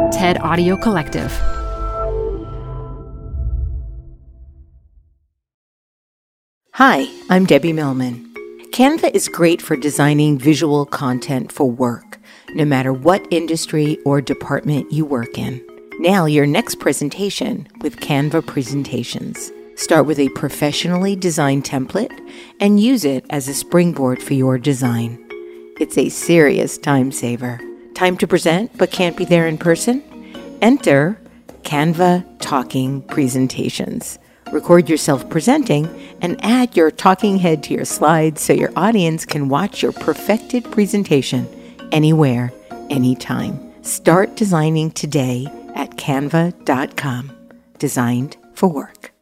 TED Audio Collective. Hi, I'm Debbie Millman. Canva is great for designing visual content for work, no matter what industry or department you work in. Nail your next presentation with Canva Presentations. Start with a professionally designed template and use it as a springboard for your design. It's a serious time saver. Time to present but can't be there in person? Enter Canva Talking Presentations. Record yourself presenting and add your talking head to your slides so your audience can watch your perfected presentation anywhere, anytime. Start designing today at canva.com. Designed for work.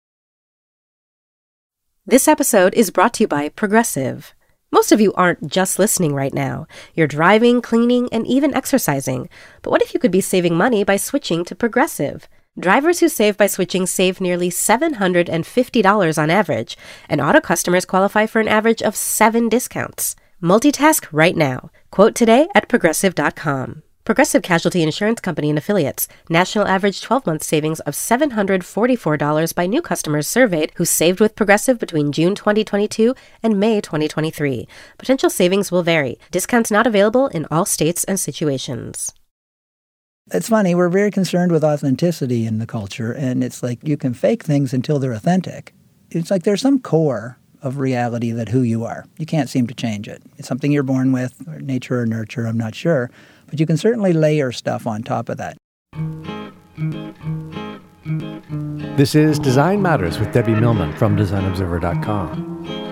This episode is brought to you by Progressive. Most of you aren't just listening right now. You're driving, cleaning, and even exercising. But what if you could be saving money by switching to Progressive? Drivers who save by switching save nearly $750 on average, and auto customers qualify for an average of 7 discounts. Multitask right now. Quote today at Progressive.com. Progressive Casualty Insurance Company and Affiliates. National average 12-month savings of $744 by new customers surveyed who saved with Progressive between June 2022 and May 2023. Potential savings will vary. Discounts not available in all states and situations. It's funny, we're very concerned with authenticity in the culture, and it's like you can fake things until they're authentic. It's like there's some core of reality that who you are. You can't seem to change it. It's something you're born with, or nature or nurture, I'm not sure. But you can certainly layer stuff on top of that. This is Design Matters with Debbie Millman from DesignObserver.com.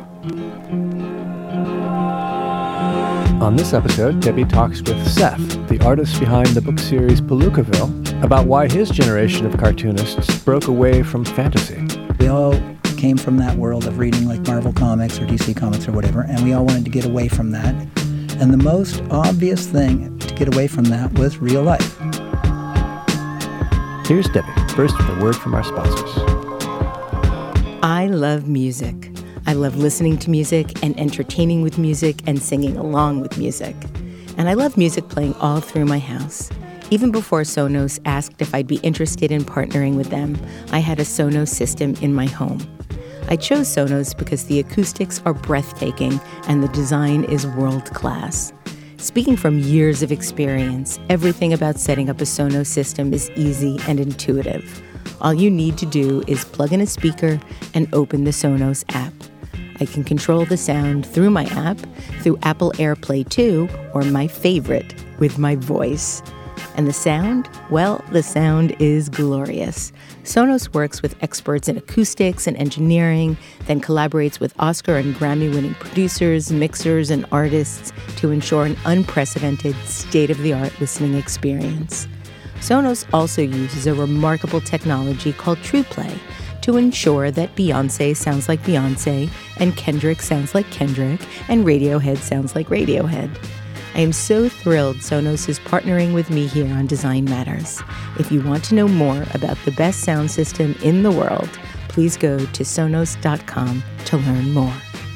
On this episode, Debbie talks with Seth, the artist behind the book series Palookaville, about why his generation of cartoonists broke away from fantasy. We all came from that world of reading like Marvel Comics or DC Comics or whatever, and we all wanted to get away from that. And the most obvious thing to get away from that was real life. Here's Debbie, first with a word from our sponsors. I love music. I love listening to music and entertaining with music and singing along with music. And I love music playing all through my house. Even before Sonos asked if I'd be interested in partnering with them, I had a Sonos system in my home. I chose Sonos because the acoustics are breathtaking and the design is world-class. Speaking from years of experience, everything about setting up a Sonos system is easy and intuitive. All you need to do is plug in a speaker and open the Sonos app. I can control the sound through my app, through Apple AirPlay 2, or my favorite, with my voice. And the sound? Well, the sound is glorious. Sonos works with experts in acoustics and engineering, then collaborates with Oscar and Grammy-winning producers, mixers, and artists to ensure an unprecedented, state-of-the-art listening experience. Sonos also uses a remarkable technology called TruePlay to ensure that Beyoncé sounds like Beyoncé, and Kendrick sounds like Kendrick, and Radiohead sounds like Radiohead. I am so thrilled Sonos is partnering with me here on Design Matters. If you want to know more about the best sound system in the world, please go to Sonos.com to learn more.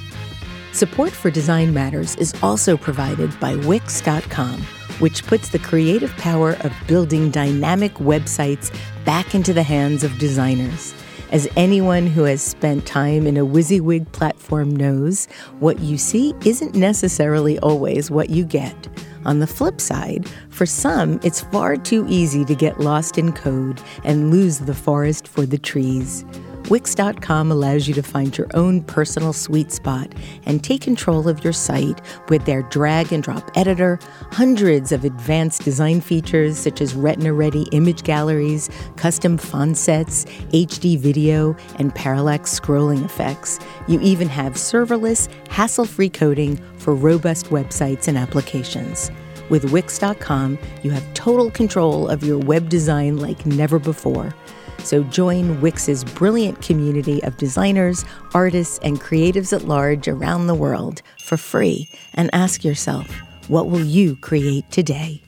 Support for Design Matters is also provided by Wix.com, which puts the creative power of building dynamic websites back into the hands of designers. As anyone who has spent time in a WYSIWYG platform knows, what you see isn't necessarily always what you get. On the flip side, for some, it's far too easy to get lost in code and lose the forest for the trees. Wix.com allows you to find your own personal sweet spot and take control of your site with their drag-and-drop editor, hundreds of advanced design features such as Retina-ready image galleries, custom font sets, HD video, and parallax scrolling effects. You even have serverless, hassle-free coding for robust websites and applications. With Wix.com, you have total control of your web design like never before. So join Wix's brilliant community of designers, artists, and creatives at large around the world for free and ask yourself, what will you create today?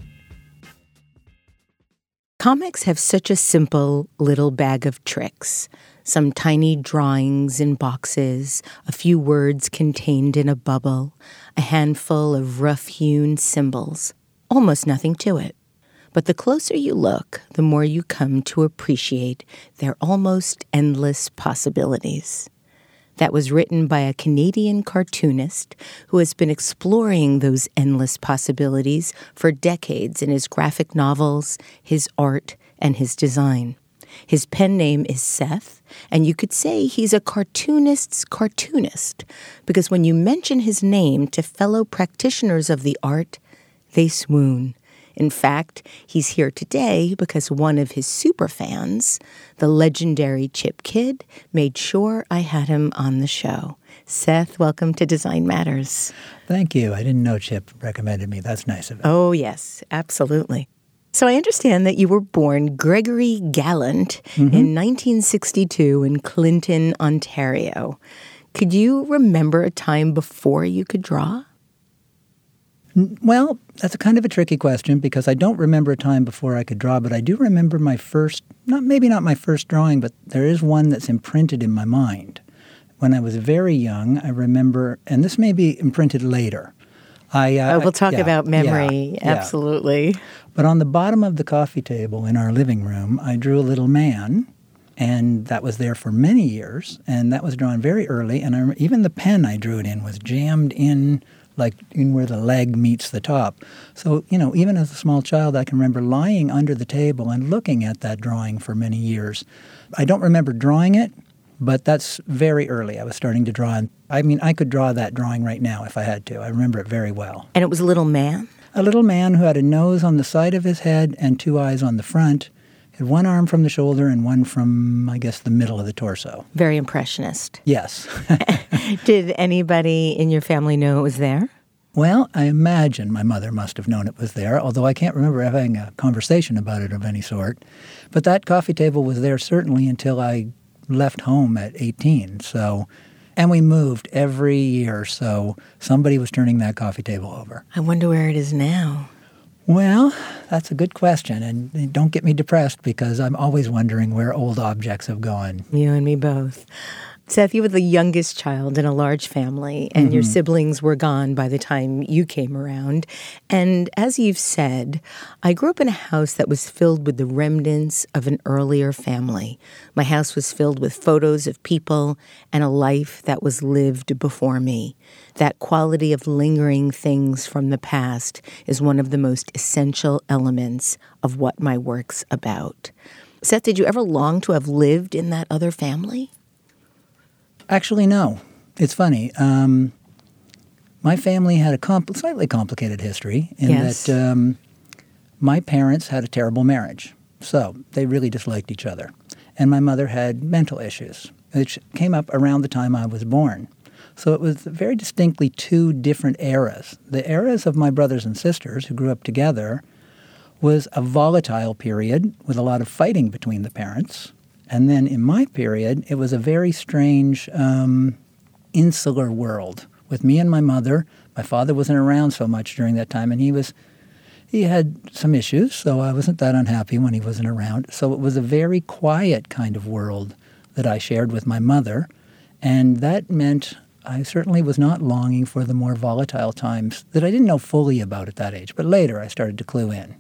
Comics have such a simple little bag of tricks. Some tiny drawings in boxes, a few words contained in a bubble, a handful of rough-hewn symbols. Almost nothing to it. But the closer you look, the more you come to appreciate their almost endless possibilities. That was written by a Canadian cartoonist who has been exploring those endless possibilities for decades in his graphic novels, his art, and his design. His pen name is Seth, and you could say he's a cartoonist's cartoonist, because when you mention his name to fellow practitioners of the art, they swoon. In fact, he's here today because one of his superfans, the legendary Chip Kidd, made sure I had him on the show. Seth, welcome to Design Matters. Thank you. I didn't know Chip recommended me. That's nice of him. Oh, yes, absolutely. So I understand that you were born Gregory Gallant in 1962 in Clinton, Ontario. Could you remember a time before you could draw? Well, that's a kind of a tricky question because I don't remember a time before I could draw, but I do remember my first, maybe not my first drawing, but there is one that's imprinted in my mind. When I was very young, I remember, and this may be imprinted later. We'll talk about memory, absolutely. But on the bottom of the coffee table in our living room, I drew a little man, and that was there for many years, and that was drawn very early, and even the pen I drew it in was jammed in, like in where the leg meets the top. So, even as a small child, I can remember lying under the table and looking at that drawing for many years. I don't remember drawing it, but that's very early. I was starting to draw. I could draw that drawing right now if I had to. I remember it very well. And it was a little man? A little man who had a nose on the side of his head and two eyes on the front. He had one arm from the shoulder and one from, I guess, the middle of the torso. Very impressionist. Yes. Did anybody in your family know it was there? Well, I imagine my mother must have known it was there, although I can't remember having a conversation about it of any sort. But that coffee table was there certainly until I left home at 18. And we moved every year, so somebody was turning that coffee table over. I wonder where it is now. Well, that's a good question, and don't get me depressed because I'm always wondering where old objects have gone. You and me both. Seth, you were the youngest child in a large family, and your siblings were gone by the time you came around. And as you've said, I grew up in a house that was filled with the remnants of an earlier family. My house was filled with photos of people and a life that was lived before me. That quality of lingering things from the past is one of the most essential elements of what my work's about. Seth, did you ever long to have lived in that other family? Actually, no. It's funny. My family had a slightly complicated history in that my parents had a terrible marriage. So they really disliked each other. And my mother had mental issues, which came up around the time I was born. So it was very distinctly two different eras. The eras of my brothers and sisters who grew up together was a volatile period with a lot of fighting between the parents. And then in my period, it was a very strange insular world with me and my mother. My father wasn't around so much during that time, and he had some issues, so I wasn't that unhappy when he wasn't around. So it was a very quiet kind of world that I shared with my mother, and that meant I certainly was not longing for the more volatile times that I didn't know fully about at that age, but later I started to clue in.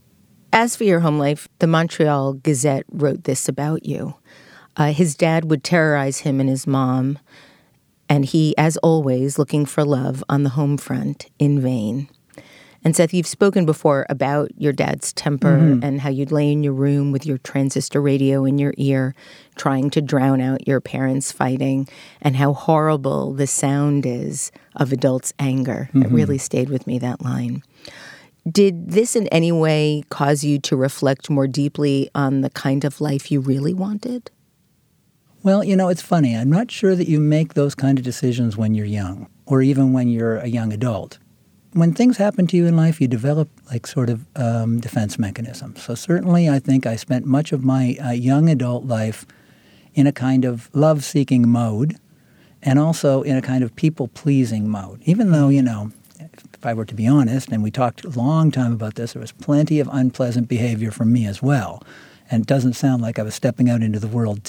As for your home life, the Montreal Gazette wrote this about you. His dad would terrorize him and his mom, and he, as always, looking for love on the home front in vain. And Seth, you've spoken before about your dad's temper and how you'd lay in your room with your transistor radio in your ear, trying to drown out your parents fighting, and how horrible the sound is of adults' anger. It really stayed with me, that line. Did this in any way cause you to reflect more deeply on the kind of life you really wanted? Well, it's funny. I'm not sure that you make those kind of decisions when you're young, or even when you're a young adult. When things happen to you in life, you develop defense mechanisms. So certainly I think I spent much of my young adult life in a kind of love-seeking mode and also in a kind of people-pleasing mode, even though, if I were to be honest, and we talked a long time about this, there was plenty of unpleasant behavior from me as well. And it doesn't sound like I was stepping out into the world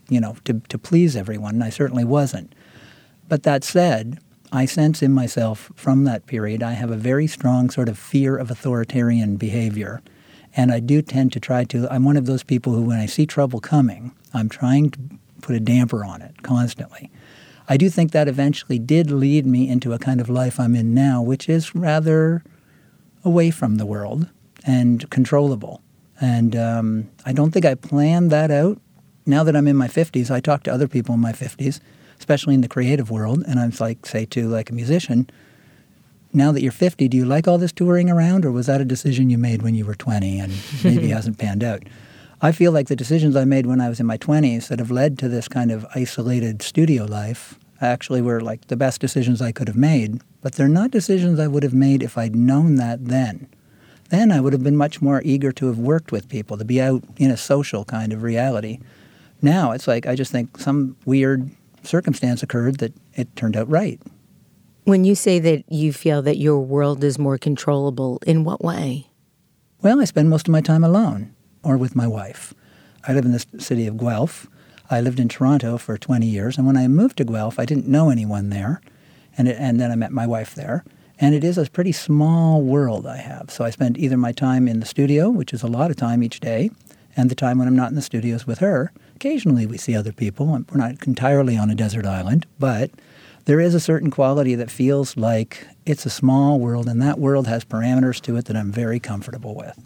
to please everyone, and I certainly wasn't. But that said, I sense in myself from that period, I have a very strong sort of fear of authoritarian behavior. And I do tend to I'm one of those people who, when I see trouble coming, I'm trying to put a damper on it constantly. I do think that eventually did lead me into a kind of life I'm in now, which is rather away from the world and controllable. And I don't think I planned that out. Now that I'm in my 50s, I talk to other people in my 50s, especially in the creative world, and I'm say to a musician, now that you're 50, do you like all this touring around, or was that a decision you made when you were 20 and maybe hasn't panned out? I feel like the decisions I made when I was in my 20s that have led to this kind of isolated studio life actually were the best decisions I could have made, but they're not decisions I would have made if I'd known that then. Then I would have been much more eager to have worked with people, to be out in a social kind of reality. Now it's I just think some weird circumstance occurred that it turned out right. When you say that you feel that your world is more controllable, in what way? Well, I spend most of my time alone or with my wife. I live in the city of Guelph. I lived in Toronto for 20 years, and when I moved to Guelph, I didn't know anyone there, and then I met my wife there. And it is a pretty small world I have. So I spend either my time in the studio, which is a lot of time each day, and the time when I'm not in the studios with her. Occasionally we see other people. We're not entirely on a desert island, but there is a certain quality that feels like it's a small world, and that world has parameters to it that I'm very comfortable with.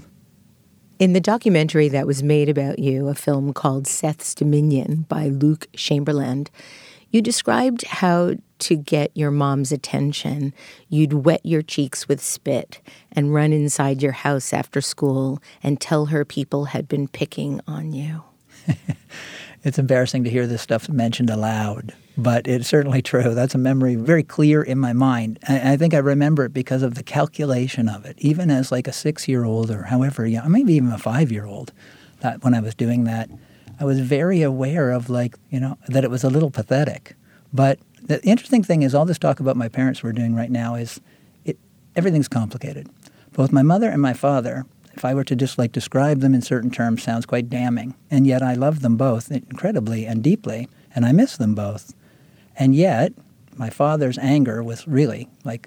In the documentary that was made about you, a film called Seth's Dominion by Luc Chamberlain, you described how to get your mom's attention, you'd wet your cheeks with spit and run inside your house after school and tell her people had been picking on you. It's embarrassing to hear this stuff mentioned aloud, but it's certainly true. That's a memory very clear in my mind. I think I remember it because of the calculation of it, even as a 6-year-old or however young, maybe even a 5-year-old, that when I was doing that, I was very aware of that it was a little pathetic. But the interesting thing is all this talk about my parents we're doing right now is everything's complicated. Both my mother and my father, if I were to just describe them in certain terms, sounds quite damning. And yet I love them both incredibly and deeply, and I miss them both. And yet my father's anger was really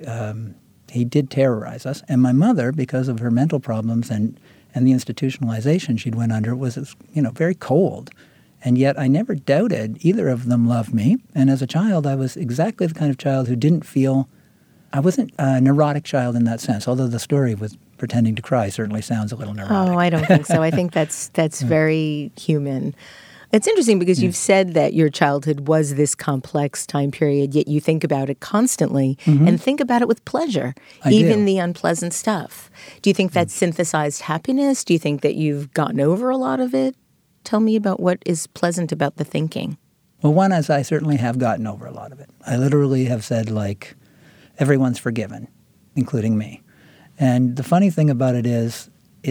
he did terrorize us. And my mother, because of her mental problems and the institutionalization she'd went under, was very cold. And yet I never doubted either of them loved me. And as a child, I was exactly the kind of child who didn't feel – I wasn't a neurotic child in that sense, although the story with pretending to cry certainly sounds a little neurotic. Oh, I don't think so. I think that's very human. It's interesting because you've said that your childhood was this complex time period, yet you think about it constantly and think about it with pleasure, even the unpleasant stuff. Do you think that's synthesized happiness? Do you think that you've gotten over a lot of it? Tell me about what is pleasant about the thinking. Well, one is I certainly have gotten over a lot of it. I literally have said, everyone's forgiven, including me. And the funny thing about it is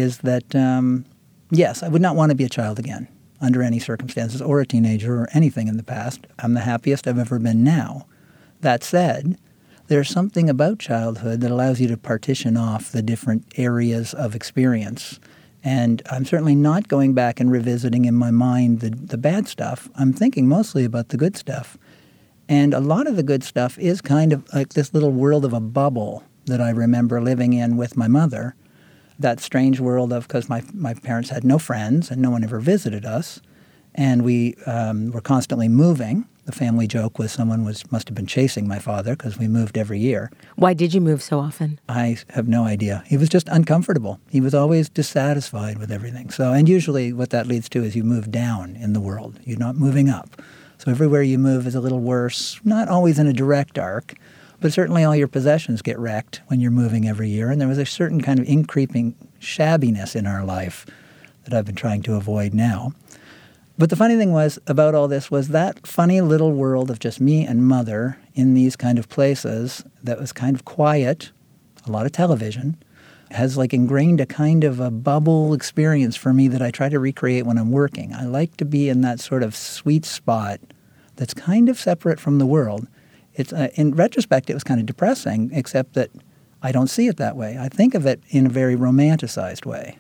that, yes, I would not want to be a child again under any circumstances, or a teenager, or anything in the past. I'm the happiest I've ever been now. That said, there's something about childhood that allows you to partition off the different areas of experience. And I'm certainly not going back and revisiting in my mind the bad stuff. I'm thinking mostly about the good stuff. And a lot of the good stuff is kind of like this little world of a bubble that I remember living in with my mother. That strange world of, because my parents had no friends and no one ever visited us. And we were constantly moving. The family joke was someone must have been chasing my father because we moved every year. Why did you move so often? I have no idea. He was just uncomfortable. He was always dissatisfied with everything. And usually what that leads to is you move down in the world. You're not moving up. So everywhere you move is a little worse, not always in a direct arc, but certainly all your possessions get wrecked when you're moving every year. And there was a certain kind of increasing shabbiness in our life that I've been trying to avoid now. But the funny thing was about all this was that funny little world of just me and mother in these kind of places that was kind of quiet, a lot of television, has ingrained a kind of a bubble experience for me that I try to recreate when I'm working. I like to be in that sort of sweet spot that's kind of separate from the world. It's in retrospect, it was kind of depressing, except that I don't see it that way. I think of it in a very romanticized way.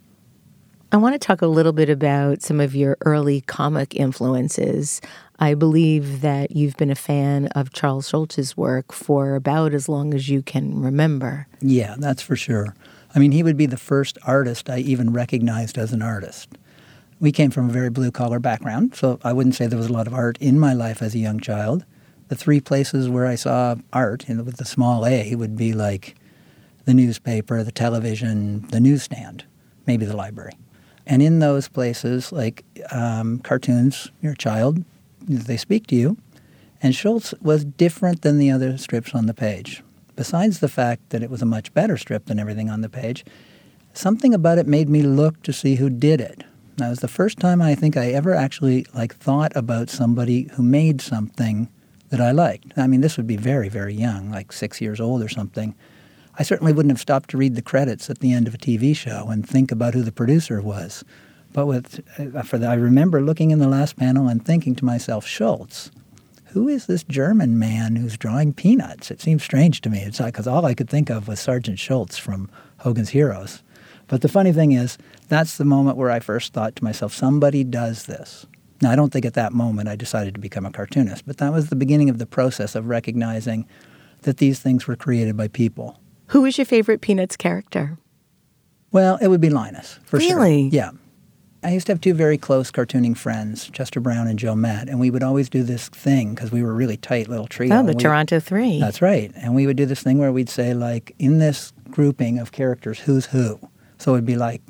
I want to talk a little bit about some of your early comic influences. I believe that you've been a fan of Charles Schulz's work for about as long as you can remember. Yeah, that's for sure. I mean, he would be the first artist I even recognized as an artist. We came from a very blue-collar background, so I wouldn't say there was a lot of art in my life as a young child. The three places where I saw art, with the small a, would be like the newspaper, the television, the newsstand, maybe the library. And in those places, like cartoons, you're a child, they speak to you. And Schultz was different than the other strips on the page. Besides the fact that it was a much better strip than everything on the page, something about it made me look to see who did it. That was the first time I think I ever actually thought about somebody who made something that I liked. I mean, this would be very, very young, like 6 years old or something. I certainly wouldn't have stopped to read the credits at the end of a TV show and think about who the producer was. But I remember looking in the last panel and thinking to myself, Schultz, who is this German man who's drawing peanuts? It seems strange to me. It's because all I could think of was Sergeant Schultz from Hogan's Heroes. But the funny thing is, that's the moment where I first thought to myself, somebody does this. Now, I don't think at that moment I decided to become a cartoonist, but that was the beginning of the process of recognizing that these things were created by people. Who was your favorite Peanuts character? Well, it would be Linus, for sure. Really? Yeah. I used to have two very close cartooning friends, Chester Brown and Joe Matt, and we would always do this thing because we were a really tight little trio. Oh, the Toronto Three. That's right. And we would do this thing where we'd say, in this grouping of characters, who's who? So it'd be like,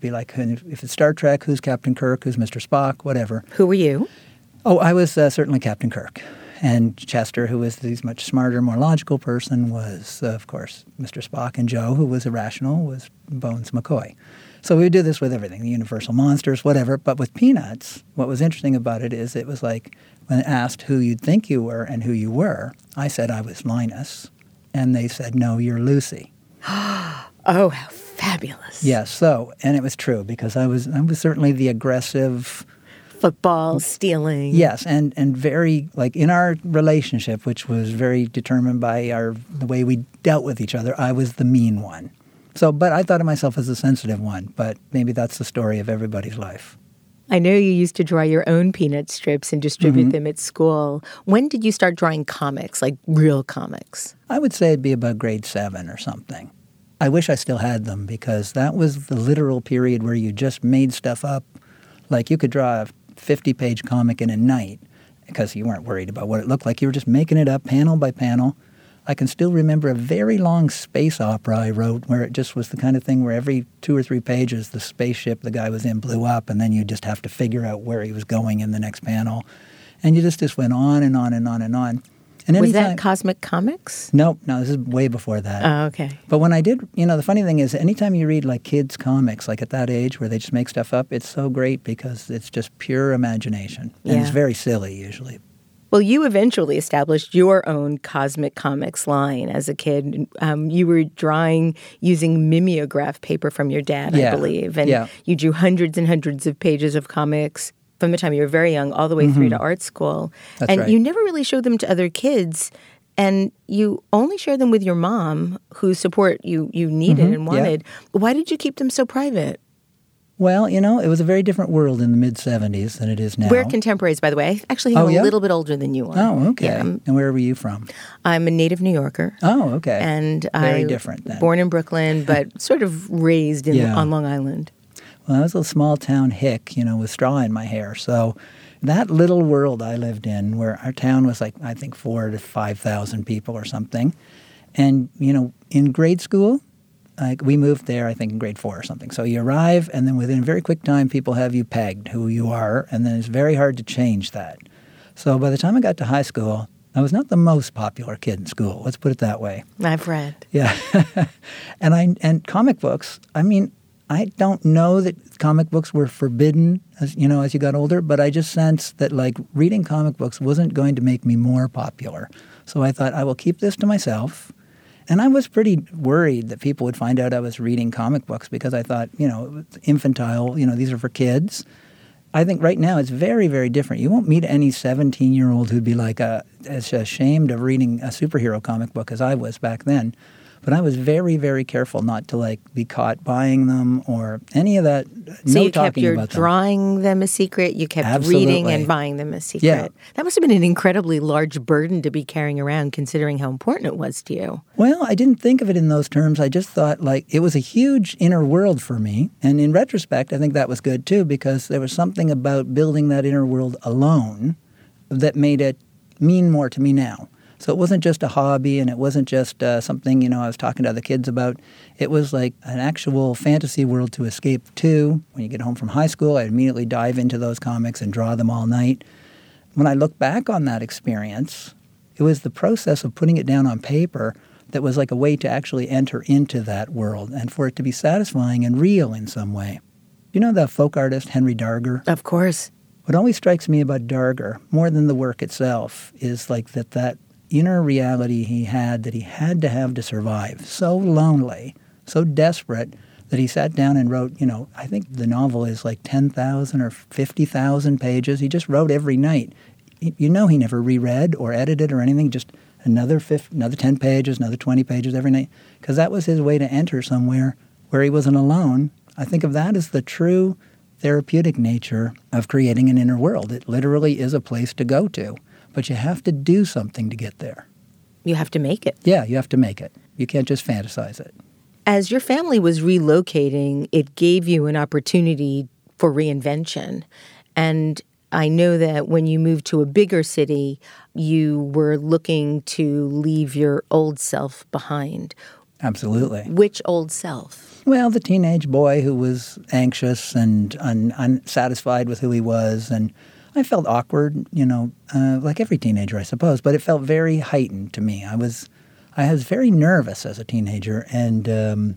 if it's Star Trek, who's Captain Kirk, who's Mr. Spock, whatever. Who were you? Oh, I was certainly Captain Kirk. And Chester, who was the much smarter, more logical person, was, of course, Mr. Spock. And Joe, who was irrational, was Bones McCoy. So we would do this with everything, the Universal Monsters, whatever. But with Peanuts, what was interesting about it is it was like when asked who you'd think you were and who you were, I said I was Linus. And they said, no, you're Lucy. Oh, how fabulous. Yes, and it was true because I was certainly the aggressive... Football, stealing. Yes, and very, in our relationship, which was very determined by the way we dealt with each other, I was the mean one. So, but I thought of myself as the sensitive one, but maybe that's the story of everybody's life. I know you used to draw your own Peanut strips and distribute them at school. When did you start drawing comics, like real comics? I would say it'd be about grade 7 or something. I wish I still had them because that was the literal period where you just made stuff up. Like you could draw a 50-page comic in a night because you weren't worried about what it looked like. You were just making it up panel by panel. I can still remember a very long space opera I wrote where it just was the kind of thing where every 2 or 3 pages the spaceship the guy was in blew up and then you just have to figure out where he was going in the next panel. And you just went on and on and on and on. And was that Cosmic Comics? No, this is way before that. Oh, okay. But when I did, the funny thing is anytime you read kids' comics, at that age where they just make stuff up, it's so great because it's just pure imagination. And it's very silly usually. Well, you eventually established your own Cosmic Comics line as a kid. You were drawing using mimeograph paper from your dad, I believe. And you drew hundreds and hundreds of pages of comics from the time you were very young all the way through to art school. That's and right. You never really showed them to other kids. And you only shared them with your mom, whose support you needed and wanted. Yeah. Why did you keep them so private? Well, it was a very different world in the mid-'70s than it is now. We're contemporaries, by the way. Actually, I'm a little bit older than you are. Oh, okay. Yeah. And where were you from? I'm a native New Yorker. Oh, okay. And very different then. Born in Brooklyn, but sort of raised on Long Island. Well, I was a small-town hick, with straw in my hair. So that little world I lived in where our town was I think 4,000 to 5,000 people or something. And, in grade school, we moved there, I think, in grade 4 or something. So you arrive, and then within a very quick time, people have you pegged who you are, and then it's very hard to change that. So by the time I got to high school, I was not the most popular kid in school. Let's put it that way. I've read. Yeah. and comic books, I don't know that comic books were forbidden as you got older, but I just sensed that reading comic books wasn't going to make me more popular. So I thought I will keep this to myself. And I was pretty worried that people would find out I was reading comic books because I thought, infantile, these are for kids. I think right now it's very, very different. You won't meet any 17-year-old who'd be as ashamed of reading a superhero comic book as I was back then. But I was very, very careful not to like be caught buying them or any of that. So no you kept talking your about them. drawing them a secret. You kept Absolutely. reading and buying them a secret. Yeah. That must have been an incredibly large burden to be carrying around, considering how important it was to you. Well, I didn't think of it in those terms. I just thought like it was a huge inner world for me. And in retrospect, I think that was good too, because there was something about building that inner world alone that made it mean more to me now. So it wasn't just a hobby, and it wasn't just something, I was talking to other kids about. It was like an actual fantasy world to escape to. When you get home from high school, I'd immediately dive into those comics and draw them all night. When I look back on that experience, it was the process of putting it down on paper that was like a way to actually enter into that world and for it to be satisfying and real in some way. You know the folk artist Henry Darger? Of course. What always strikes me about Darger, more than the work itself, is like that inner reality he had that he had to have to survive. So lonely, so desperate, that he sat down and wrote, I think the novel is like 10,000 or 50,000 pages. He just wrote every night. He never reread or edited or anything, just another 10 pages, another 20 pages every night, because that was his way to enter somewhere where he wasn't alone. I think of that as the true therapeutic nature of creating an inner world. It literally is a place to go to, but you have to do something to get there. You have to make it. Yeah, you have to make it. You can't just fantasize it. As your family was relocating, it gave you an opportunity for reinvention. And I know that when you moved to a bigger city, you were looking to leave your old self behind. Absolutely. Which old self? Well, the teenage boy who was anxious and unsatisfied with who he was. And I felt awkward, like every teenager, I suppose. But it felt very heightened to me. I was very nervous as a teenager. And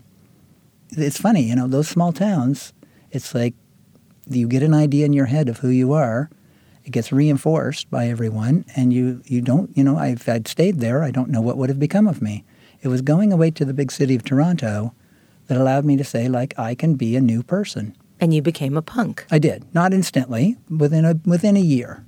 it's funny, those small towns, it's like you get an idea in your head of who you are. It gets reinforced by everyone. And you don't, if I'd stayed there, I don't know what would have become of me. It was going away to the big city of Toronto that allowed me to say, like, I can be a new person. And you became a punk. I did. Not instantly, within a year.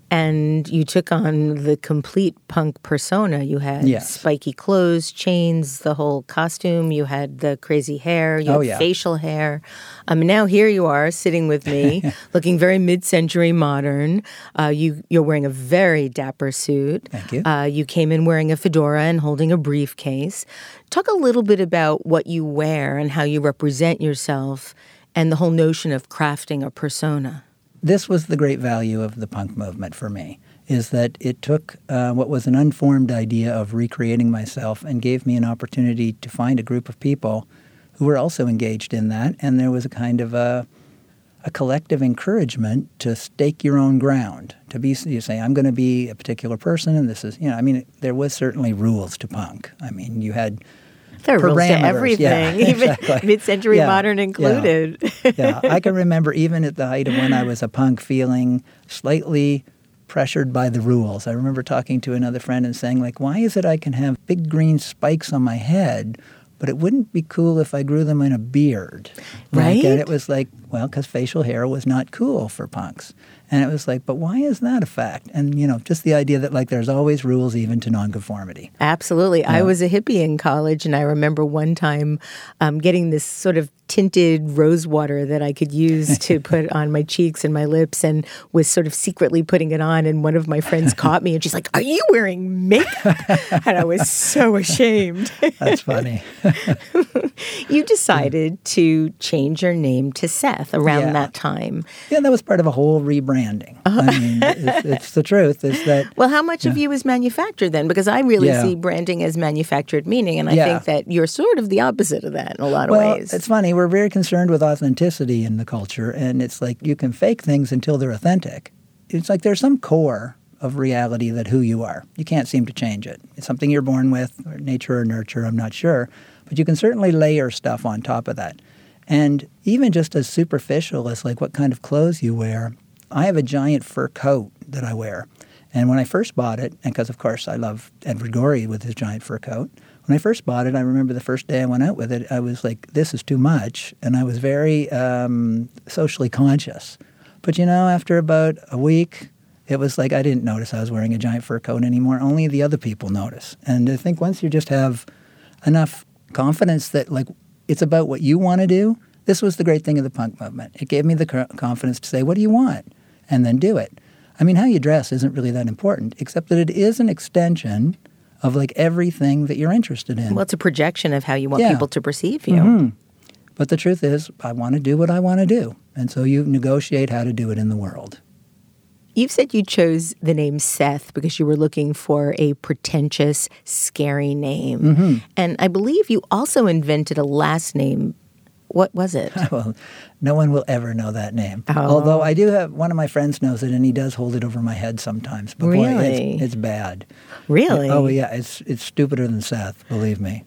And you took on the complete punk persona. You had spiky clothes, chains, the whole costume. You had the crazy hair. You had facial hair. Now here you are sitting with me, looking very mid-century modern. You're wearing a very dapper suit. Thank you. You came in wearing a fedora and holding a briefcase. Talk a little bit about what you wear and how you represent yourself and the whole notion of crafting a persona. This was the great value of the punk movement for me, is that it took what was an unformed idea of recreating myself and gave me an opportunity to find a group of people who were also engaged in that. And there was a kind of a collective encouragement to stake your own ground, you say, I'm going to be a particular person, and this is, there was certainly rules to punk. You had there are rules to everything, even exactly. mid-century modern included. Yeah, I can remember even at the height of when I was a punk feeling slightly pressured by the rules. I remember talking to another friend and saying, like, why is it I can have big green spikes on my head, but it wouldn't be cool if I grew them in a beard? Right? And it was like, well, because facial hair was not cool for punks. And it was like, but why is that a fact? And, just the idea that, like, there's always rules even to nonconformity. Absolutely. Yeah. I was a hippie in college, and I remember one time getting this sort of tinted rose water that I could use to put on my cheeks and my lips, and was sort of secretly putting it on. And one of my friends caught me, and she's like, are you wearing makeup? And I was so ashamed. That's funny. You decided to change your name to Seth around that time. Yeah, that was part of a whole rebranding. It's the truth. Is that well, how much of you is manufactured then? Because I really see branding as manufactured meaning, and I think that you're sort of the opposite of that in a lot of ways. It's funny. We're very concerned with authenticity in the culture, and it's like you can fake things until they're authentic. It's like there's some core of reality that who you are. You can't seem to change it. It's something you're born with, or nature or nurture, I'm not sure. But you can certainly layer stuff on top of that. And even just as superficial as like what kind of clothes you wear, I have a giant fur coat that I wear. And when I first bought it, and because of course I love Edward Gorey with his giant fur coat, when I first bought it, I remember the first day I went out with it, I was like, this is too much. And I was very socially conscious. But after about a week, it was like I didn't notice I was wearing a giant fur coat anymore. Only the other people notice. And I think once you just have enough confidence that, like, it's about what you want to do. This was the great thing of the punk movement. It gave me the confidence to say, what do you want? And then do it. I mean, how you dress isn't really that important, except that it is an extension of, like, everything that you're interested in. Well, it's a projection of how you want people to perceive you. Mm-hmm. But the truth is, I want to do what I want to do. And so you negotiate how to do it in the world. You've said you chose the name Seth because you were looking for a pretentious, scary name. Mm-hmm. And I believe you also invented a last name. What was it? Well, no one will ever know that name. Oh. Although I do have, one of my friends knows it, and he does hold it over my head sometimes. But boy, Really? it's bad. Really? Oh, yeah, it's stupider than Seth, believe me.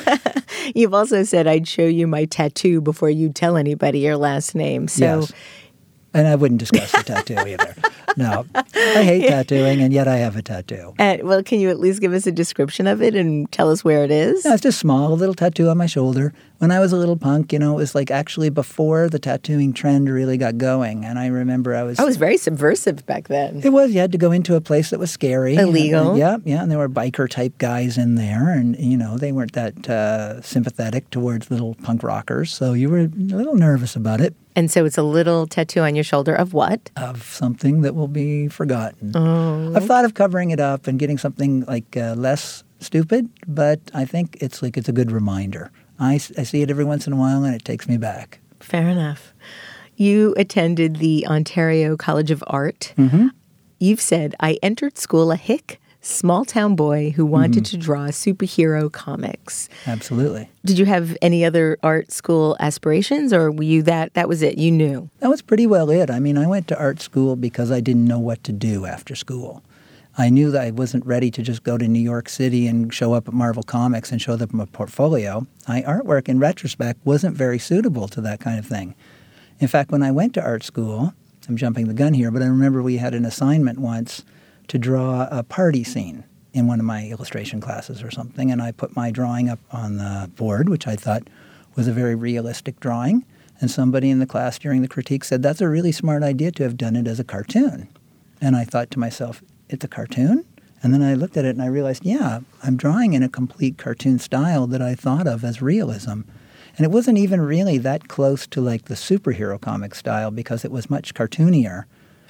You've also said I'd show you my tattoo before you tell anybody your last name. So Yes. And I wouldn't discuss the tattoo either. No. I hate tattooing, and yet I have a tattoo. well, can you at least give us a description of it and tell us where it is? No, it's just small, a little tattoo on my shoulder. When I was a little punk, it was like actually before the tattooing trend really got going. And I remember I was very subversive back then. It was. You had to go into a place that was scary. Illegal. Yeah. And there were biker-type guys in there. And, they weren't that sympathetic towards little punk rockers. So you were a little nervous about it. And so it's a little tattoo on your shoulder of what? Of something that will be forgotten. Oh. I've thought of covering it up and getting something like less stupid, but I think it's a good reminder. I see it every once in a while, and it takes me back. Fair enough. You attended the Ontario College of Art. Mm-hmm. You've said, I entered school a hick, small-town boy who wanted to draw superhero comics. Absolutely. Did you have any other art school aspirations, or were you that was it? You knew? That was pretty well it. I mean, I went to art school because I didn't know what to do after school. I knew that I wasn't ready to just go to New York City and show up at Marvel Comics and show them a portfolio. My artwork, in retrospect, wasn't very suitable to that kind of thing. In fact, when I went to art school, I'm jumping the gun here, but I remember we had an assignment once to draw a party scene in one of my illustration classes or something, and I put my drawing up on the board, which I thought was a very realistic drawing, and somebody in the class during the critique said, that's a really smart idea to have done it as a cartoon. And I thought to myself, it's a cartoon? And then I looked at it and I realized, yeah, I'm drawing in a complete cartoon style that I thought of as realism. And it wasn't even really that close to like the superhero comic style because it was much cartoonier.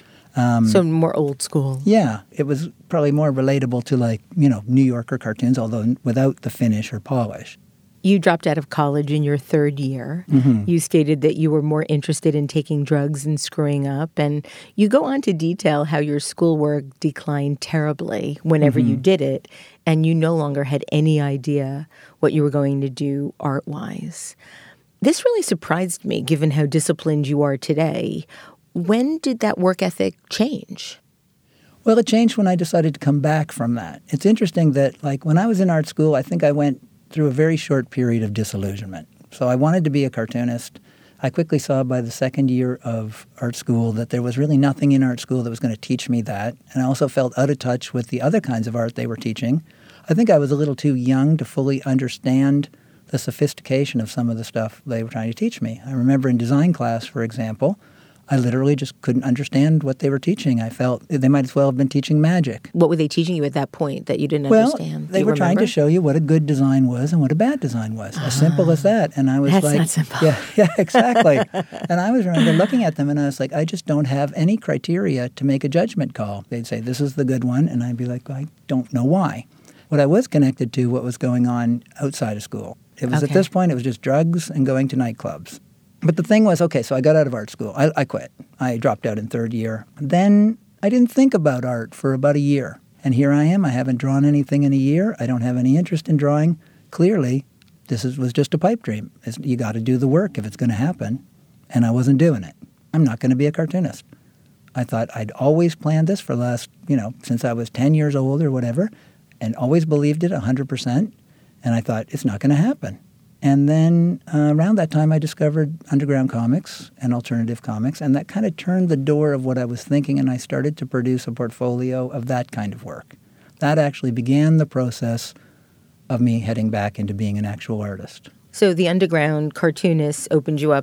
So more old school. Yeah, it was probably more relatable to like, New Yorker cartoons, although without the finish or polish. You dropped out of college in your third year. Mm-hmm. You stated that you were more interested in taking drugs and screwing up. And you go on to detail how your schoolwork declined terribly whenever you did it, and you no longer had any idea what you were going to do art-wise. This really surprised me, given how disciplined you are today. When did that work ethic change? Well, it changed when I decided to come back from that. It's interesting that, like, when I was in art school, I think I went through a very short period of disillusionment. So I wanted to be a cartoonist. I quickly saw by the second year of art school that there was really nothing in art school that was going to teach me that. And I also felt out of touch with the other kinds of art they were teaching. I think I was a little too young to fully understand the sophistication of some of the stuff they were trying to teach me. I remember in design class, for example, I literally just couldn't understand what they were teaching. I felt they might as well have been teaching magic. What were they teaching you at that point that you didn't understand? Well, they were trying to show you what a good design was and what a bad design was. As simple as that. And I was That's like, not simple. Yeah, exactly. And I was remember looking at them and I was like, I just don't have any criteria to make a judgment call. They'd say, this is the good one. And I'd be like, I don't know why. What I was connected to, what was going on outside of school. It was at this point, it was just drugs and going to nightclubs. But the thing was, okay, so I got out of art school. I quit. I dropped out in third year. Then I didn't think about art for about a year. And here I am. I haven't drawn anything in a year. I don't have any interest in drawing. Clearly, was just a pipe dream. You got to do the work if it's going to happen. And I wasn't doing it. I'm not going to be a cartoonist. I thought I'd always planned this for the last, since I was 10 years old or whatever, and always believed it 100%. And I thought, it's not going to happen. And then around that time, I discovered underground comics and alternative comics, and that kind of turned the door of what I was thinking, and I started to produce a portfolio of that kind of work. That actually began the process of me heading back into being an actual artist. So the underground cartoonists opened you up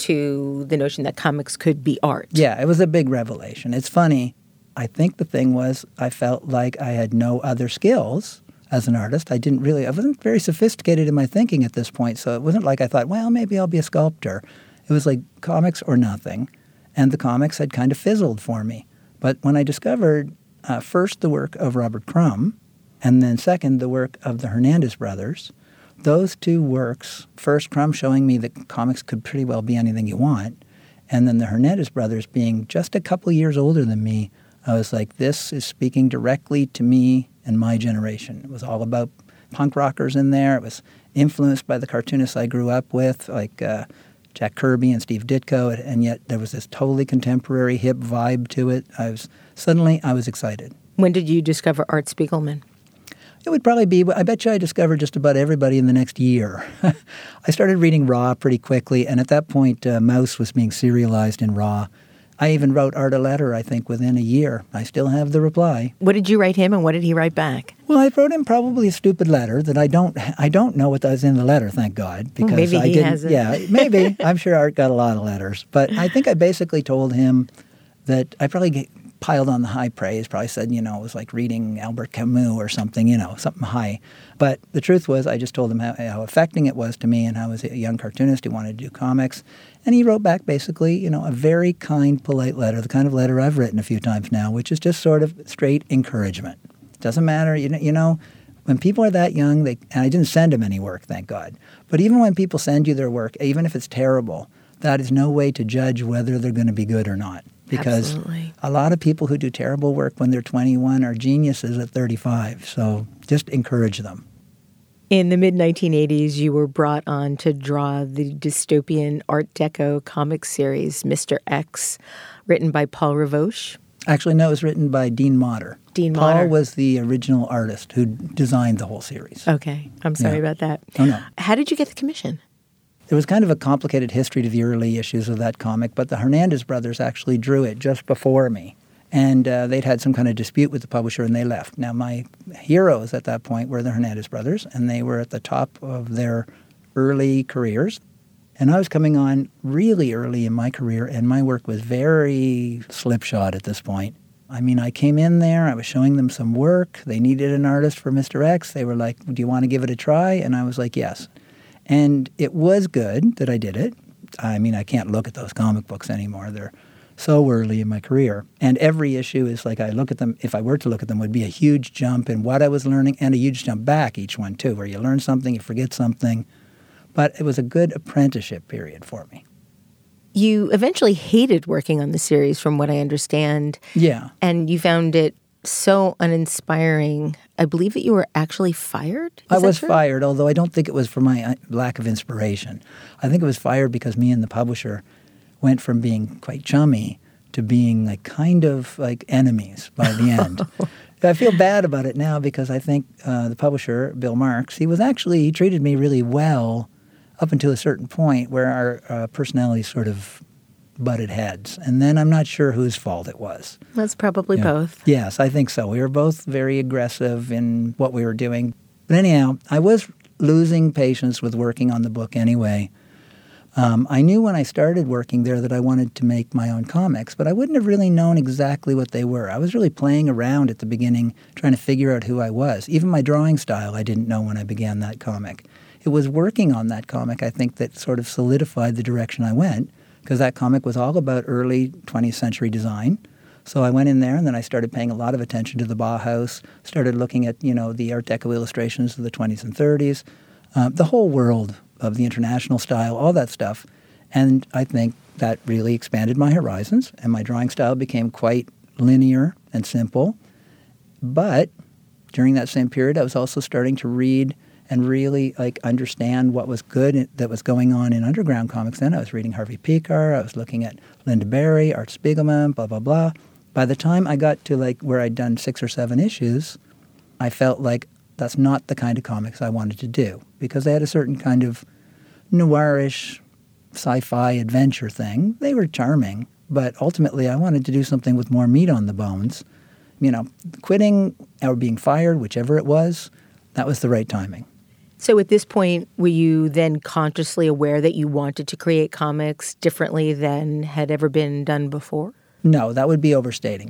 to the notion that comics could be art. Yeah, it was a big revelation. It's funny. I think the thing was I felt like I had no other skills as an artist. I wasn't very sophisticated in my thinking at this point, so it wasn't like I thought, well, maybe I'll be a sculptor. It was like comics or nothing, and the comics had kind of fizzled for me. But when I discovered first the work of Robert Crumb, and then second the work of the Hernandez brothers, those two works, first Crumb showing me that comics could pretty well be anything you want, and then the Hernandez brothers being just a couple years older than me, I was like, this is speaking directly to me and my generation. It was all about punk rockers in there. It was influenced by the cartoonists I grew up with, like Jack Kirby and Steve Ditko, and yet there was this totally contemporary, hip vibe to it. I was excited. When did you discover Art Spiegelman? It would probably be, I bet you I discovered just about everybody in the next year. I started reading Raw pretty quickly, and at that point, Mouse was being serialized in Raw. I even wrote Art a letter, I think, within a year. I still have the reply. What did you write him, and what did he write back? Well, I wrote him probably a stupid letter that I don't know what was in the letter, thank God. Because maybe I he didn't, has it. Yeah, maybe. I'm sure Art got a lot of letters. But I think I basically told him that I probably piled on the high praise, probably said, it was like reading Albert Camus or something, something high. But the truth was I just told him how affecting it was to me and how I was a young cartoonist who wanted to do comics. And he wrote back basically, a very kind, polite letter, the kind of letter I've written a few times now, which is just sort of straight encouragement. Doesn't matter, when people are that young, and I didn't send him any work, thank God. But even when people send you their work, even if it's terrible, that is no way to judge whether they're going to be good or not. Because Absolutely. A lot of people who do terrible work when they're 21 are geniuses at 35. So just encourage them. In the mid-1980s, you were brought on to draw the dystopian Art Deco comic series, Mr. X, written by Paul Ravoche. Actually, no, it was written by Dean Motter. Paul was the original artist who designed the whole series. Okay. I'm sorry about that. Oh, no. How did you get the commission? There was kind of a complicated history to the early issues of that comic, but the Hernandez brothers actually drew it just before me. And they'd had some kind of dispute with the publisher, and they left. Now, my heroes at that point were the Hernandez brothers, and they were at the top of their early careers. And I was coming on really early in my career, and my work was very slipshod at this point. I mean, I came in there, I was showing them some work. They needed an artist for Mr. X. They were like, do you want to give it a try? And I was like, yes. And it was good that I did it. I mean, I can't look at those comic books anymore. They're so early in my career. And every issue is like I look at them, if I were to look at them, would be a huge jump in what I was learning and a huge jump back each one, too, where you learn something, you forget something. But it was a good apprenticeship period for me. You eventually hated working on the series, from what I understand. Yeah. And you found it so uninspiring. I believe that you were actually fired? I was fired, although I don't think it was for my lack of inspiration. I think it was fired because me and the publisher went from being quite chummy to being like kind of like enemies by the end. I feel bad about it now because I think the publisher, Bill Marks, he treated me really well up until a certain point where our personalities sort of butted heads. And then I'm not sure whose fault it was. That's probably both. Yes, I think so. We were both very aggressive in what we were doing. But anyhow, I was losing patience with working on the book anyway. I knew when I started working there that I wanted to make my own comics, but I wouldn't have really known exactly what they were. I was really playing around at the beginning, trying to figure out who I was. Even my drawing style I didn't know when I began that comic. It was working on that comic, I think, that sort of solidified the direction I went, because that comic was all about early 20th century design. So I went in there, and then I started paying a lot of attention to the Bauhaus, started looking at, the Art Deco illustrations of the 20s and 30s, the whole world of the international style, all that stuff. And I think that really expanded my horizons, and my drawing style became quite linear and simple. But during that same period, I was also starting to read and really understand what was good that was going on in underground comics then. I was reading Harvey Pekar, I was looking at Linda Barry, Art Spiegelman, blah, blah, blah. By the time I got to where I'd done 6 or 7 issues, I felt like that's not the kind of comics I wanted to do, because they had a certain kind of noirish sci-fi adventure thing. They were charming, but ultimately I wanted to do something with more meat on the bones. Quitting or being fired, whichever it was, that was the right timing. So at this point, were you then consciously aware that you wanted to create comics differently than had ever been done before? No, that would be overstating it.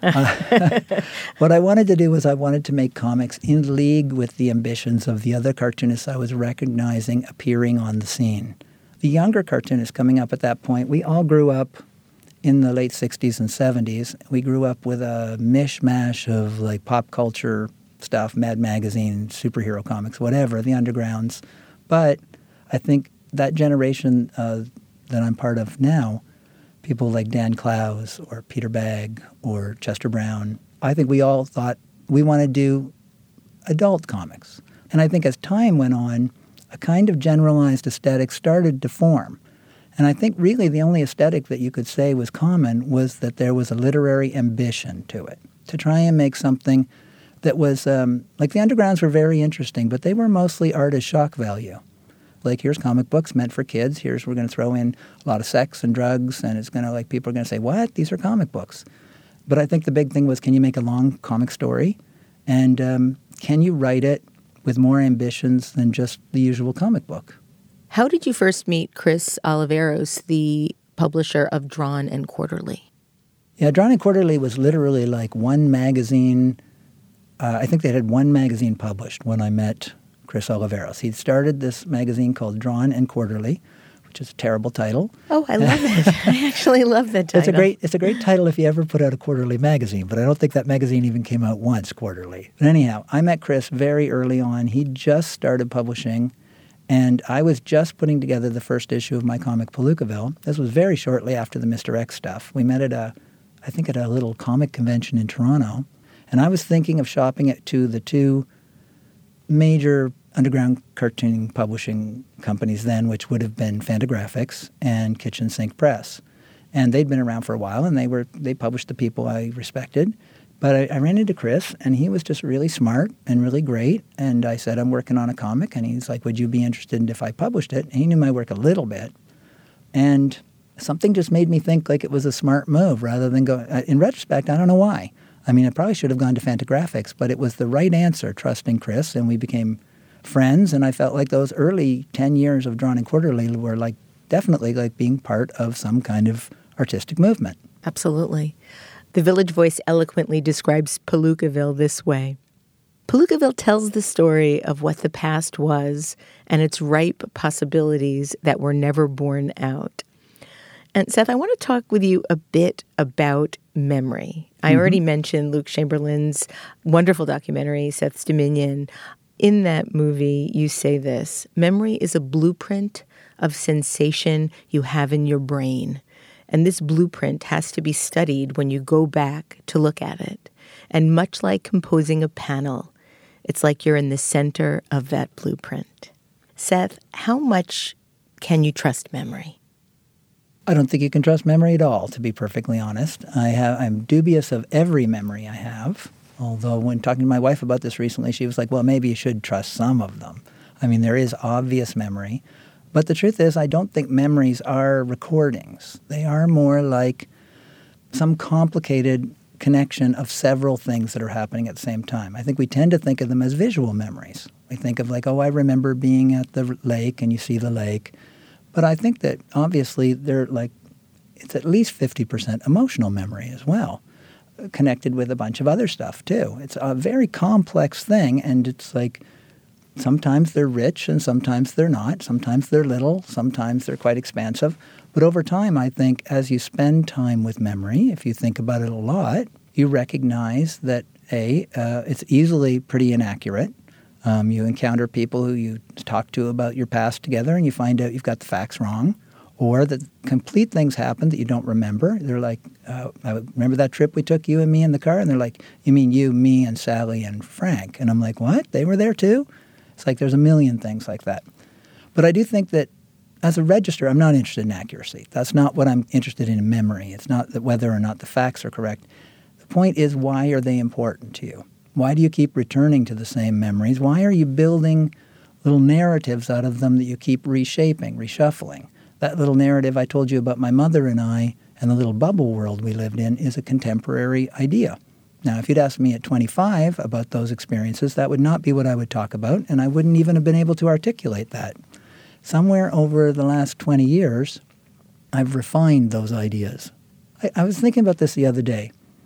What I wanted to do was I wanted to make comics in league with the ambitions of the other cartoonists I was recognizing appearing on the scene. The younger cartoonists coming up at that point, we all grew up in the late 60s and 70s. We grew up with a mishmash of like pop culture stuff, Mad Magazine, superhero comics, whatever, the undergrounds. But I think that generation that I'm part of now, people like Dan Clowes or Peter Bagg or Chester Brown, I think we all thought we want to do adult comics. And I think as time went on, a kind of generalized aesthetic started to form. And I think really the only aesthetic that you could say was common was that there was a literary ambition to it, to try and make something that was, like the undergrounds were very interesting, but they were mostly art as shock value. Like, here's comic books meant for kids. We're going to throw in a lot of sex and drugs, and it's going to, like, people are going to say, what? These are comic books. But I think the big thing was, can you make a long comic story? And can you write it with more ambitions than just the usual comic book? How did you first meet Chris Oliveros, the publisher of Drawn and Quarterly? Yeah, Drawn and Quarterly was literally like one magazine. I think they had one magazine published when I met Chris Oliveros. He'd started this magazine called Drawn and Quarterly, which is a terrible title. Oh, I love it. I actually love that title. It's a great title if you ever put out a quarterly magazine, but I don't think that magazine even came out once quarterly. But anyhow, I met Chris very early on. He just started publishing, and I was just putting together the first issue of my comic Palookaville. This was very shortly after the Mr. X stuff. We met at a little comic convention in Toronto, and I was thinking of shopping it to the two major underground cartooning publishing companies then, which would have been Fantagraphics and Kitchen Sink Press. And they'd been around for a while, and they published the people I respected. But I ran into Chris, and he was just really smart and really great. And I said, I'm working on a comic. And he's like, would you be interested if I published it? And he knew my work a little bit. And something just made me think like it was a smart move rather than go. In retrospect, I don't know why. I mean, I probably should have gone to Fantagraphics, but it was the right answer, trusting Chris, and we became friends. And I felt like those early 10 years of Drawn and Quarterly were like definitely like being part of some kind of artistic movement. Absolutely. The Village Voice eloquently describes Palookaville this way. Palookaville tells the story of what the past was and its ripe possibilities that were never born out. And Seth, I want to talk with you a bit about memory. I already mentioned Luke Chamberlain's wonderful documentary, Seth's Dominion. In that movie, you say this: memory is a blueprint of sensation you have in your brain. And this blueprint has to be studied when you go back to look at it. And much like composing a panel, it's like you're in the center of that blueprint. Seth, how much can you trust memory? I don't think you can trust memory at all, to be perfectly honest. I'm dubious of every memory I have. Although when talking to my wife about this recently, she was like, well, maybe you should trust some of them. I mean, there is obvious memory. But the truth is, I don't think memories are recordings. They are more like some complicated connection of several things that are happening at the same time. I think we tend to think of them as visual memories. We think of like, oh, I remember being at the lake, and you see the lake. But I think that obviously they're like, it's at least 50% emotional memory as well, connected with a bunch of other stuff too. It's a very complex thing, and it's like sometimes they're rich and sometimes they're not. Sometimes they're little, sometimes they're quite expansive. But over time, I think as you spend time with memory, if you think about it a lot, you recognize that it's easily pretty inaccurate. You encounter people who you talk to about your past together, and you find out you've got the facts wrong, or that complete things happen that you don't remember. They're like, I remember that trip we took, you and me in the car? And they're like, you mean you, me, and Sally, and Frank? And I'm like, what? They were there too? It's like there's a million things like that. But I do think that as a register, I'm not interested in accuracy. That's not what I'm interested in memory. It's not that whether or not the facts are correct. The point is, why are they important to you? Why do you keep returning to the same memories? Why are you building little narratives out of them that you keep reshaping, reshuffling? That little narrative I told you about my mother and I and the little bubble world we lived in is a contemporary idea. Now, if you'd asked me at 25 about those experiences, that would not be what I would talk about, and I wouldn't even have been able to articulate that. Somewhere over the last 20 years, I've refined those ideas. I was thinking about this the other day.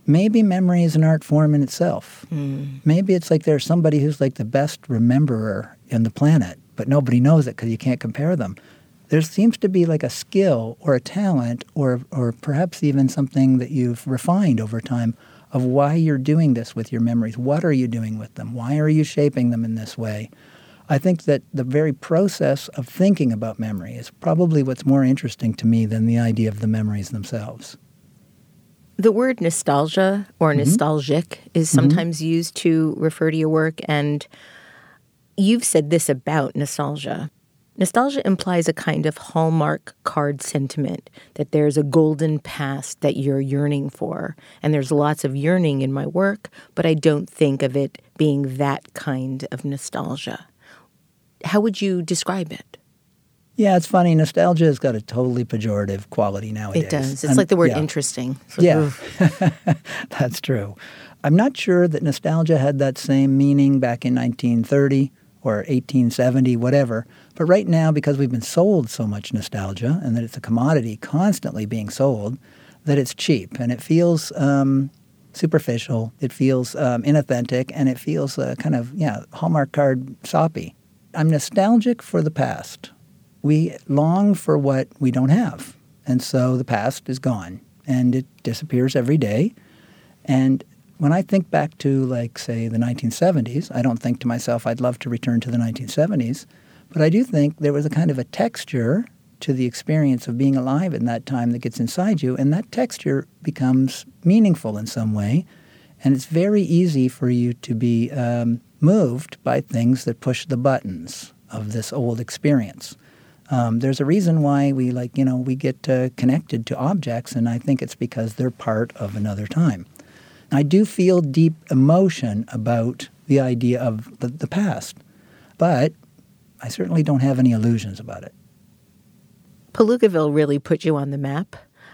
maybe memory is an art form in itself. Maybe it's like there's somebody who's like the best rememberer in the planet, but nobody knows it because you can't compare them. There seems to be like a skill or a talent or perhaps even something that you've refined over time of why you're doing this with your memories. What are you doing with them? Why are you shaping them in this way? I think that the very process of thinking about memory is probably what's more interesting to me than the idea of the memories themselves. The word nostalgia or nostalgic is sometimes used to refer to your work, and you've said this about nostalgia. Nostalgia implies a kind of Hallmark card sentiment, that there's a golden past that you're yearning for. And there's lots of yearning in my work, but I don't think of it being that kind of nostalgia. How would you describe it? Yeah, it's funny. Nostalgia has got a totally pejorative quality nowadays. It does. It's like the word interesting. Yeah, that's true. I'm not sure that nostalgia had that same meaning back in 1930 or 1870, whatever. But right now, because we've been sold so much nostalgia and that it's a commodity constantly being sold, that it's cheap and it feels superficial, it feels inauthentic, and it feels kind of, Hallmark card soppy. I'm nostalgic for the past. We long for what we don't have. And so the past is gone and it disappears every day. And when I think back to, like, say, the 1970s, I don't think to myself I'd love to return to the 1970s, but I do think there was a kind of a texture to the experience of being alive in that time that gets inside you, and that texture becomes meaningful in some way, and it's very easy for you to be moved by things that push the buttons of this old experience. There's a reason why we get connected to objects, and I think it's because they're part of another time. I do feel deep emotion about the idea of the past, but I certainly don't have any illusions about it. Palookaville really put you on the map.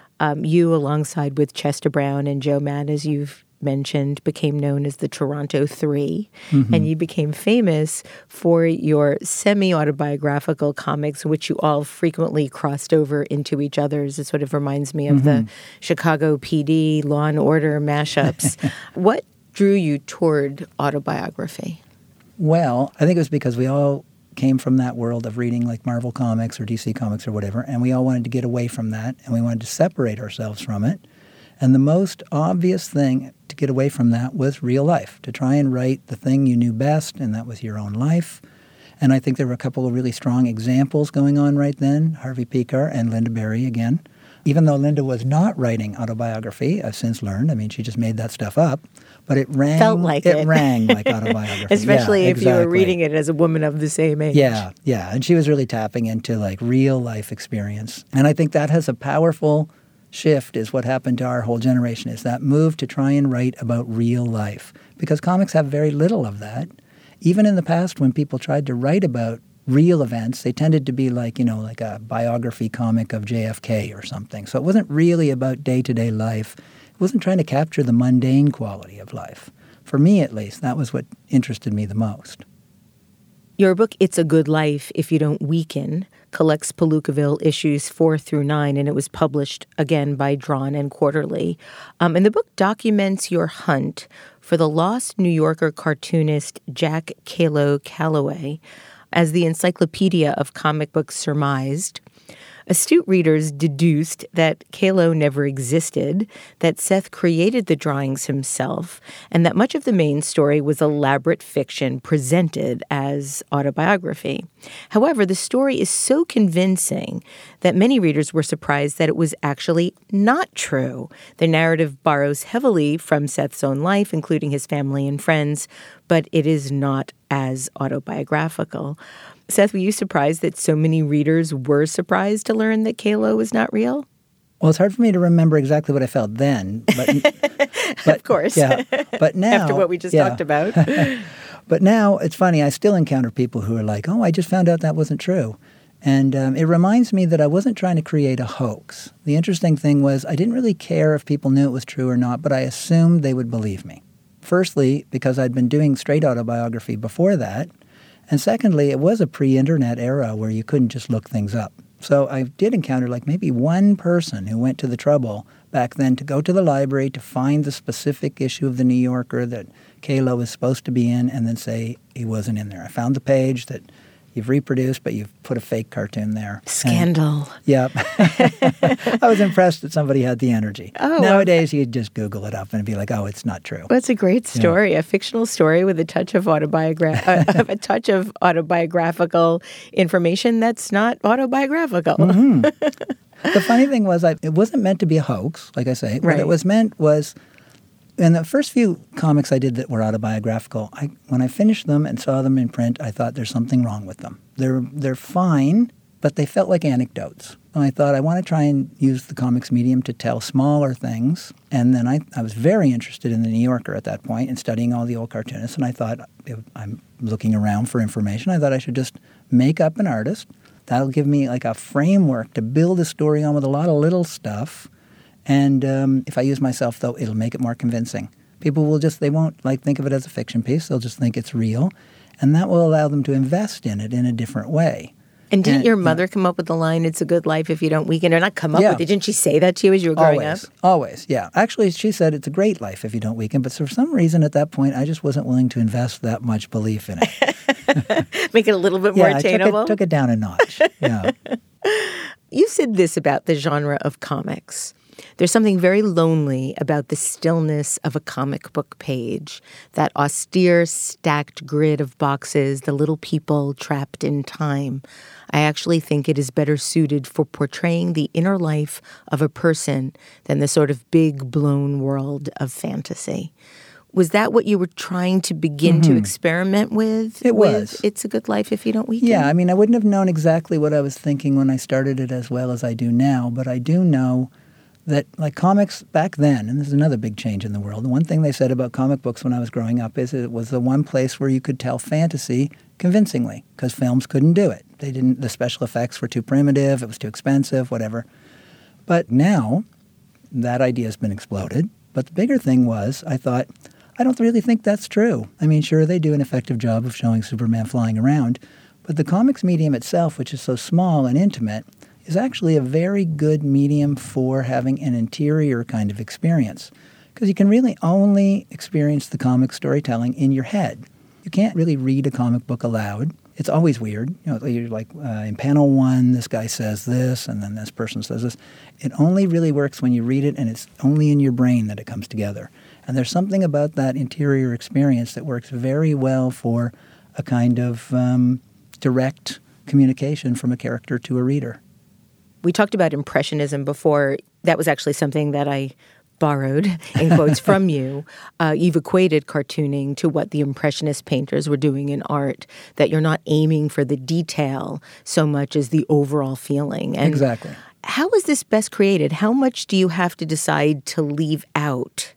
You, alongside with Chester Brown and Joe Mann, as you've mentioned, became known as the Toronto Three, and you became famous for your semi-autobiographical comics, which you all frequently crossed over into each other's. It sort of reminds me of the Chicago PD, Law and Order mashups. What drew you toward autobiography? Well, I think it was because we all came from that world of reading like Marvel Comics or DC Comics or whatever, and we all wanted to get away from that, and we wanted to separate ourselves from it. And the most obvious thing to get away from that was real life, to try and write the thing you knew best, and that was your own life. And I think there were a couple of really strong examples going on right then, Harvey Pekar and Lynda Barry again. Even though Lynda was not writing autobiography, I've since learned, I mean, she just made that stuff up, but it rang like autobiography. Especially if you were reading it as a woman of the same age. Yeah, and she was really tapping into like real life experience. And I think that has a powerful shift is what happened to our whole generation, is that move to try and write about real life. Because comics have very little of that. Even in the past, when people tried to write about real events, they tended to be like a biography comic of JFK or something. So it wasn't really about day-to-day life. It wasn't trying to capture the mundane quality of life. For me, at least, that was what interested me the most. Your book, It's a Good Life If You Don't Weaken, collects Palookaville issues 4 through 9, and it was published again by Drawn and Quarterly. And the book documents your hunt for the lost New Yorker cartoonist Jack Kalo Calloway. As the Encyclopedia of Comic Books surmised, astute readers deduced that Kalo never existed, that Seth created the drawings himself, and that much of the main story was elaborate fiction presented as autobiography. However, the story is so convincing that many readers were surprised that it was actually not true. The narrative borrows heavily from Seth's own life, including his family and friends, but it is not as autobiographical. Seth, were you surprised that so many readers were surprised to learn that Kalo was not real? Well, it's hard for me to remember exactly what I felt then. But of course. Yeah. But now, after what we just talked about. But now, it's funny, I still encounter people who are like, oh, I just found out that wasn't true. And it reminds me that I wasn't trying to create a hoax. The interesting thing was I didn't really care if people knew it was true or not, but I assumed they would believe me. Firstly, because I'd been doing straight autobiography before that. And secondly, it was a pre-internet era where you couldn't just look things up. So I did encounter like maybe one person who went to the trouble back then to go to the library to find the specific issue of the New Yorker that Kalo was supposed to be in and then say he wasn't in there. I found the page that you've reproduced, but you've put a fake cartoon there. Scandal. Yep. I was impressed that somebody had the energy. Oh, Nowadays, you just Google it up and be like, oh, it's not true. Well, it's a great story, a fictional story with a touch of autobiographical information that's not autobiographical. Mm-hmm. The funny thing was, it wasn't meant to be a hoax, like I say. What it was meant was, in the first few comics I did that were autobiographical, when I finished them and saw them in print, I thought there's something wrong with them. They're fine, but they felt like anecdotes. And I thought I want to try and use the comics medium to tell smaller things. And then I was very interested in the New Yorker at that point and studying all the old cartoonists. And I thought, I'm looking around for information. I thought I should just make up an artist. That'll give me like a framework to build a story on with a lot of little stuff. And if I use myself, though, it'll make it more convincing. People they won't think of it as a fiction piece. They'll just think it's real. And that will allow them to invest in it in a different way. And didn't your mother come up with the line, "It's a good life if you don't weaken"? Or not come up with it. Didn't she say that to you as you were growing up? Always, yeah. Actually, she said it's a great life if you don't weaken. But for some reason at that point, I just wasn't willing to invest that much belief in it. Make it a little bit more attainable? I took it down a notch, yeah. You said this about the genre of comics. There's something very lonely about the stillness of a comic book page, that austere, stacked grid of boxes, the little people trapped in time. I actually think it is better suited for portraying the inner life of a person than the sort of big, blown world of fantasy. Was that what you were trying to begin to experiment with? It was. It's a Good Life If You Don't Weaken? Yeah, I mean, I wouldn't have known exactly what I was thinking when I started it as well as I do now, but I do know that, like, comics back then, and this is another big change in the world, the one thing they said about comic books when I was growing up is it was the one place where you could tell fantasy convincingly, because films couldn't do it. The special effects were too primitive, it was too expensive, whatever. But now, that idea has been exploded. But the bigger thing was, I thought, I don't really think that's true. I mean, sure, they do an effective job of showing Superman flying around, but the comics medium itself, which is so small and intimate, is actually a very good medium for having an interior kind of experience, because you can really only experience the comic storytelling in your head. You can't really read a comic book aloud. It's always weird. You're like, in panel 1, this guy says this, and then this person says this. It only really works when you read it, and it's only in your brain that it comes together. And there's something about that interior experience that works very well for a kind of direct communication from a character to a reader. We talked about Impressionism before. That was actually something that I borrowed, in quotes, from you. You've equated cartooning to what the Impressionist painters were doing in art, that you're not aiming for the detail so much as the overall feeling. And exactly. How is this best created? How much do you have to decide to leave out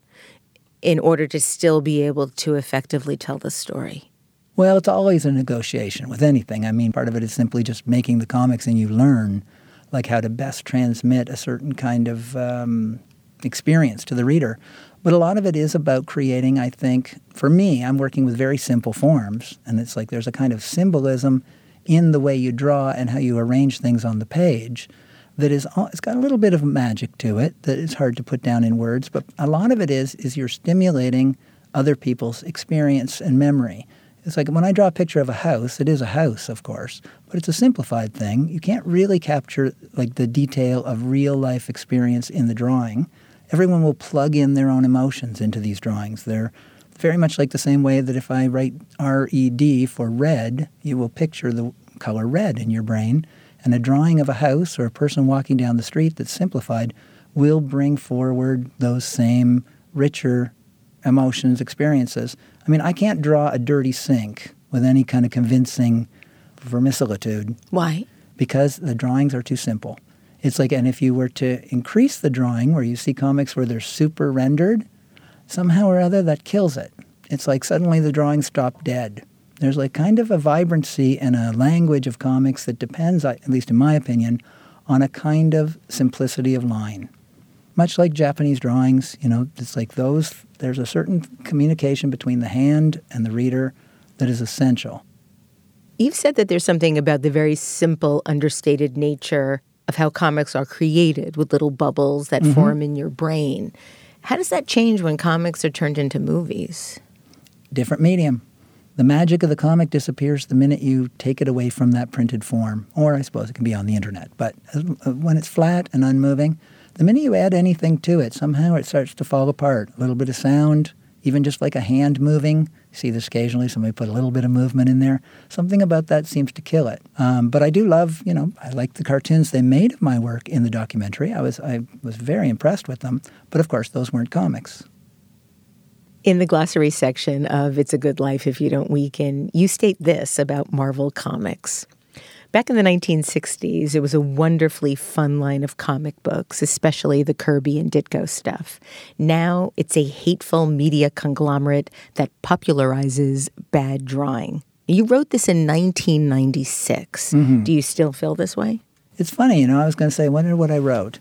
in order to still be able to effectively tell the story? Well, it's always a negotiation with anything. I mean, part of it is simply just making the comics and you learn like how to best transmit a certain kind of experience to the reader. But a lot of it is about creating, I think, for me, I'm working with very simple forms, and it's like there's a kind of symbolism in the way you draw and how you arrange things on the page that is, it's got a little bit of magic to it that is hard to put down in words, but a lot of it is you're stimulating other people's experience and memory. It's like when I draw a picture of a house, it is a house, of course, but it's a simplified thing. You can't really capture like the detail of real life experience in the drawing. Everyone will plug in their own emotions into these drawings. They're very much like the same way that if I write R-E-D for red, you will picture the color red in your brain. And a drawing of a house or a person walking down the street that's simplified will bring forward those same richer emotions, experiences. I mean, I can't draw a dirty sink with any kind of convincing verisimilitude. Why? Because the drawings are too simple. It's like, and if you were to increase the drawing where you see comics where they're super rendered, somehow or other that kills it. It's like suddenly the drawings stop dead. There's like kind of a vibrancy and a language of comics that depends, at least in my opinion, on a kind of simplicity of line. Much like Japanese drawings, it's like there's a certain communication between the hand and the reader that is essential. You've said that there's something about the very simple, understated nature of how comics are created with little bubbles that form in your brain. How does that change when comics are turned into movies? Different medium. The magic of the comic disappears the minute you take it away from that printed form. Or I suppose it can be on the internet. But when it's flat and unmoving, the minute you add anything to it, somehow it starts to fall apart. A little bit of sound, even just like a hand moving. You see this occasionally, somebody put a little bit of movement in there. Something about that seems to kill it. But I do love, I like the cartoons they made of my work in the documentary. I was very impressed with them. But of course, those weren't comics. In the glossary section of It's a Good Life If You Don't Weaken, you state this about Marvel Comics. Back in the 1960s, it was a wonderfully fun line of comic books, especially the Kirby and Ditko stuff. Now it's a hateful media conglomerate that popularizes bad drawing. You wrote this in 1996. Do you still feel this way? It's funny, I was going to say, I wonder what I wrote.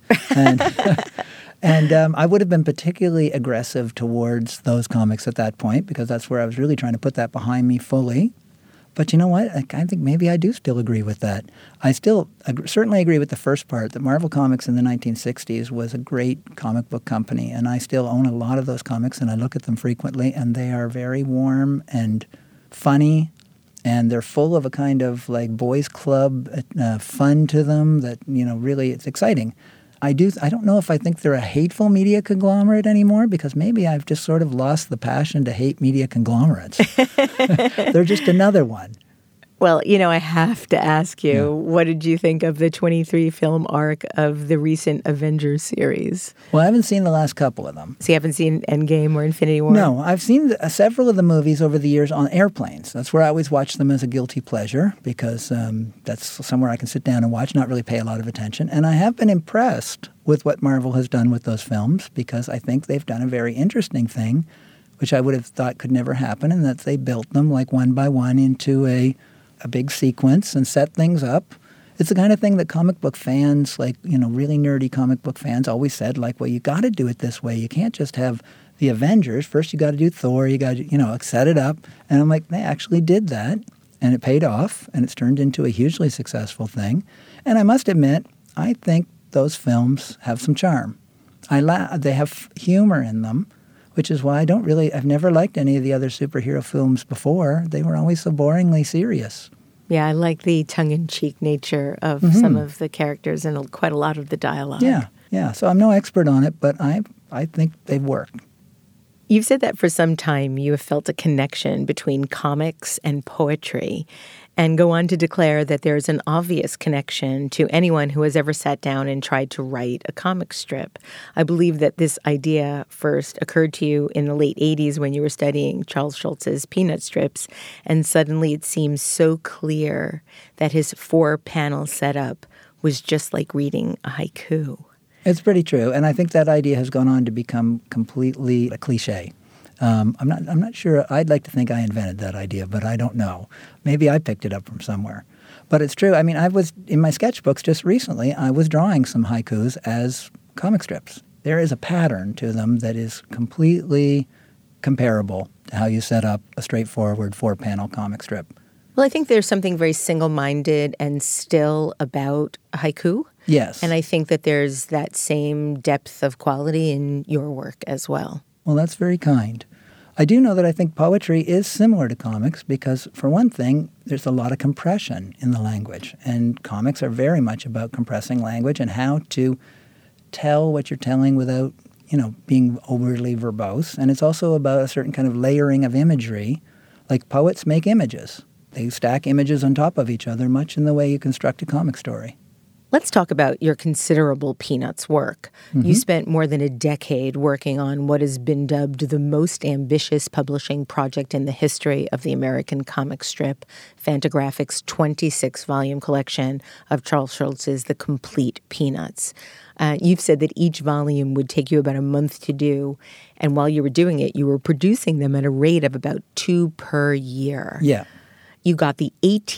And I would have been particularly aggressive towards those comics at that point because that's where I was really trying to put that behind me fully. But you know what? I think maybe I do still agree with that. I still certainly agree with the first part, that Marvel Comics in the 1960s was a great comic book company. And I still own a lot of those comics, and I look at them frequently, and they are very warm and funny. And they're full of a kind of like boys club fun to them that, really it's exciting. I don't know if I think they're a hateful media conglomerate anymore because maybe I've just sort of lost the passion to hate media conglomerates. They're just another one. Well, I have to ask you, what did you think of the 23-film arc of the recent Avengers series? Well, I haven't seen the last couple of them. So you haven't seen Endgame or Infinity War? No, I've seen several of the movies over the years on airplanes. That's where I always watch them as a guilty pleasure because that's somewhere I can sit down and watch, not really pay a lot of attention. And I have been impressed with what Marvel has done with those films because I think they've done a very interesting thing, which I would have thought could never happen, and that they built them like one by one into a big sequence and set things up. It's the kind of thing that comic book fans, like, really nerdy comic book fans always said, like, well, you got to do it this way. You can't just have the Avengers. First, you got to do Thor. You got to, set it up. And I'm like, they actually did that, and it paid off, and it's turned into a hugely successful thing. And I must admit, I think those films have some charm. They have humor in them, which is why I've never liked any of the other superhero films before. They were always so boringly serious. Yeah, I like the tongue-in-cheek nature of some of the characters and quite a lot of the dialogue. Yeah. So I'm no expert on it, but I think they've worked. You've said that for some time you have felt a connection between comics and poetry, and go on to declare that there's an obvious connection to anyone who has ever sat down and tried to write a comic strip. I believe that this idea first occurred to you in the late 80s when you were studying Charles Schulz's Peanut strips, and suddenly it seems so clear that his 4-panel setup was just like reading a haiku. It's pretty true, and I think that idea has gone on to become completely a cliche. I'm not sure. I'd like to think I invented that idea, but I don't know. Maybe I picked it up from somewhere. But it's true. I mean, I was in my sketchbooks just recently. I was drawing some haikus as comic strips. There is a pattern to them that is completely comparable to how you set up a straightforward 4-panel comic strip. Well, I think there's something very single-minded and still about haiku. Yes. And I think that there's that same depth of quality in your work as well. Well, that's very kind. I do know that I think poetry is similar to comics because, for one thing, there's a lot of compression in the language. And comics are very much about compressing language and how to tell what you're telling without, being overly verbose. And it's also about a certain kind of layering of imagery. Like poets make images. They stack images on top of each other, much in the way you construct a comic story. Let's talk about your considerable Peanuts work. You spent more than a decade working on what has been dubbed the most ambitious publishing project in the history of the American comic strip, Fantagraphics' 26-volume collection of Charles Schulz's The Complete Peanuts. You've said that each volume would take you about a month to do, and while you were doing it, you were producing them at a rate of about 2 per year. Yeah. You got the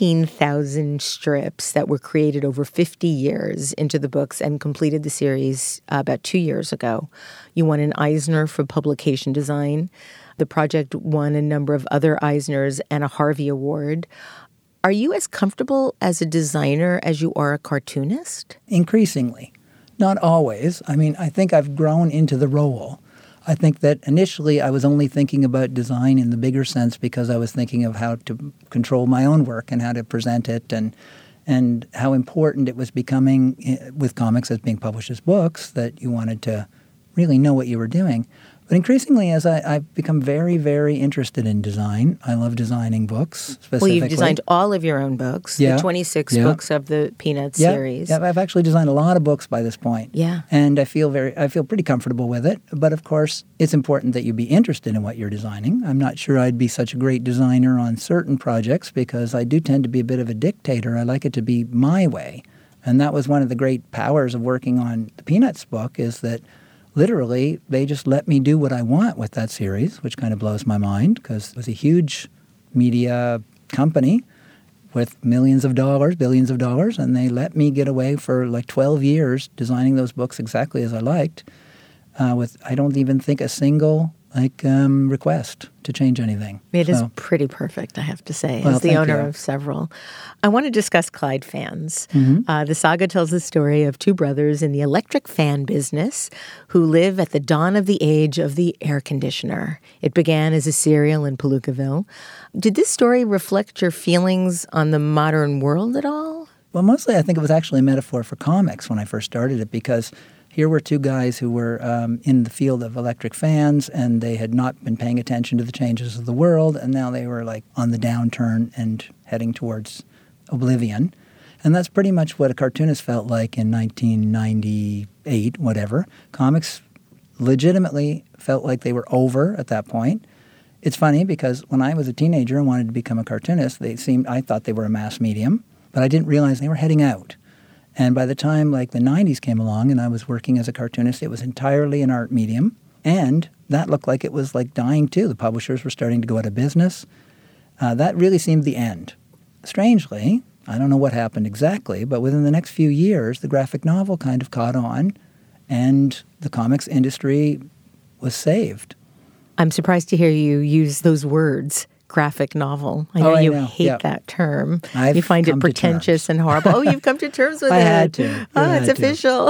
18,000 strips that were created over 50 years into the books and completed the series about 2 years ago. You won an Eisner for publication design. The project won a number of other Eisners and a Harvey Award. Are you as comfortable as a designer as you are a cartoonist? Increasingly. Not always. I mean, I think I've grown into the role. I think that initially I was only thinking about design in the bigger sense because I was thinking of how to control my own work and how to present it and how important it was becoming with comics as being published as books, that you wanted to really know what you were doing. But increasingly, as I've become very, very interested in design, I love designing books specifically. Well, you've designed all of your own books, the 26 books of the Peanuts series. Yeah, I've actually designed a lot of books by this point. Yeah. And I feel pretty comfortable with it. But of course, it's important that you be interested in what you're designing. I'm not sure I'd be such a great designer on certain projects because I do tend to be a bit of a dictator. I like it to be my way. And that was one of the great powers of working on the Peanuts book, is that literally, they just let me do what I want with that series, which kind of blows my mind because it was a huge media company with millions of dollars, billions of dollars, and they let me get away for like 12 years designing those books exactly as I liked with, I don't even think, a single request to change anything. It is pretty perfect, I have to say, well, as the owner of several. I want to discuss Clyde Fans. Mm-hmm. The saga tells the story of two brothers in the electric fan business who live at the dawn of the age of the air conditioner. It began as a serial in Palookaville. Did this story reflect your feelings on the modern world at all? Well, mostly I think it was actually a metaphor for comics when I first started it, because here were two guys who were in the field of electric fans, and they had not been paying attention to the changes of the world, and now they were like on the downturn and heading towards oblivion. And that's pretty much what a cartoonist felt like in 1998, whatever. Comics legitimately felt like they were over at that point. It's funny because when I was a teenager and wanted to become a cartoonist, I thought they were a mass medium, but I didn't realize they were heading out. And by the time the 90s came along and I was working as a cartoonist, it was entirely an art medium. And that looked like it was dying too. The publishers were starting to go out of business. That really seemed the end. Strangely, I don't know what happened exactly, but within the next few years, the graphic novel kind of caught on and the comics industry was saved. I'm surprised to hear you use those words. Graphic novel. I know you hate that term. You find it pretentious and horrible. Oh, you've come to terms with it. I had to. It's official.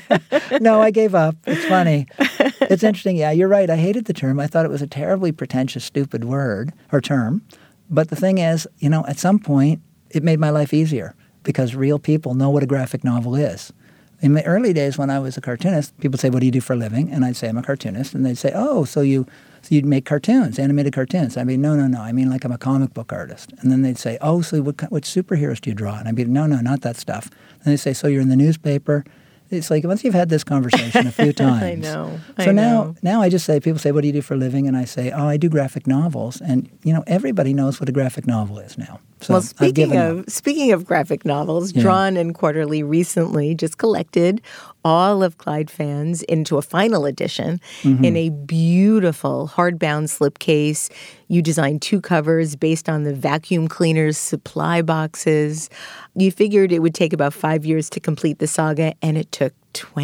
No, I gave up. It's funny. It's interesting. Yeah, you're right. I hated the term. I thought it was a terribly pretentious, stupid word or term. But the thing is, at some point, it made my life easier because real people know what a graphic novel is. In the early days when I was a cartoonist, people would say, "What do you do for a living?" And I'd say, "I'm a cartoonist." And they'd say, "Oh, so you'd make cartoons, animated cartoons." I'd be, no. I mean, I'm a comic book artist. And then they'd say, "Oh, so what superheroes do you draw?" And I'd be, no, not that stuff. And they'd say, "So you're in the newspaper?" It's like, once you've had this conversation a few times. I know. Now I just say, people say, "What do you do for a living?" And I say, "Oh, I do graphic novels." And, everybody knows what a graphic novel is now. So well, speaking of graphic novels, Drawn and Quarterly recently just collected all of Clyde Fans into a final edition in a beautiful hardbound slipcase. You designed 2 covers based on the vacuum cleaners supply boxes. You figured it would take about 5 years to complete the saga, and it took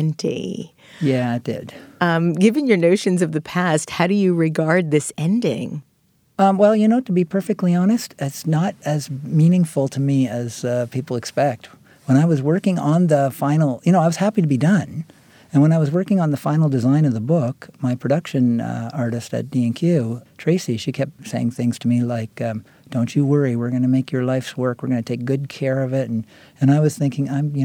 20. Yeah, it did. Given your notions of the past, how do you regard this ending? Well, to be perfectly honest, it's not as meaningful to me as people expect. When I was working on the final, I was happy to be done. And when I was working on the final design of the book, my production artist at D&Q, Tracy, she kept saying things to me like, "Don't you worry, we're going to make your life's work. We're going to take good care of it." And I was thinking, I'm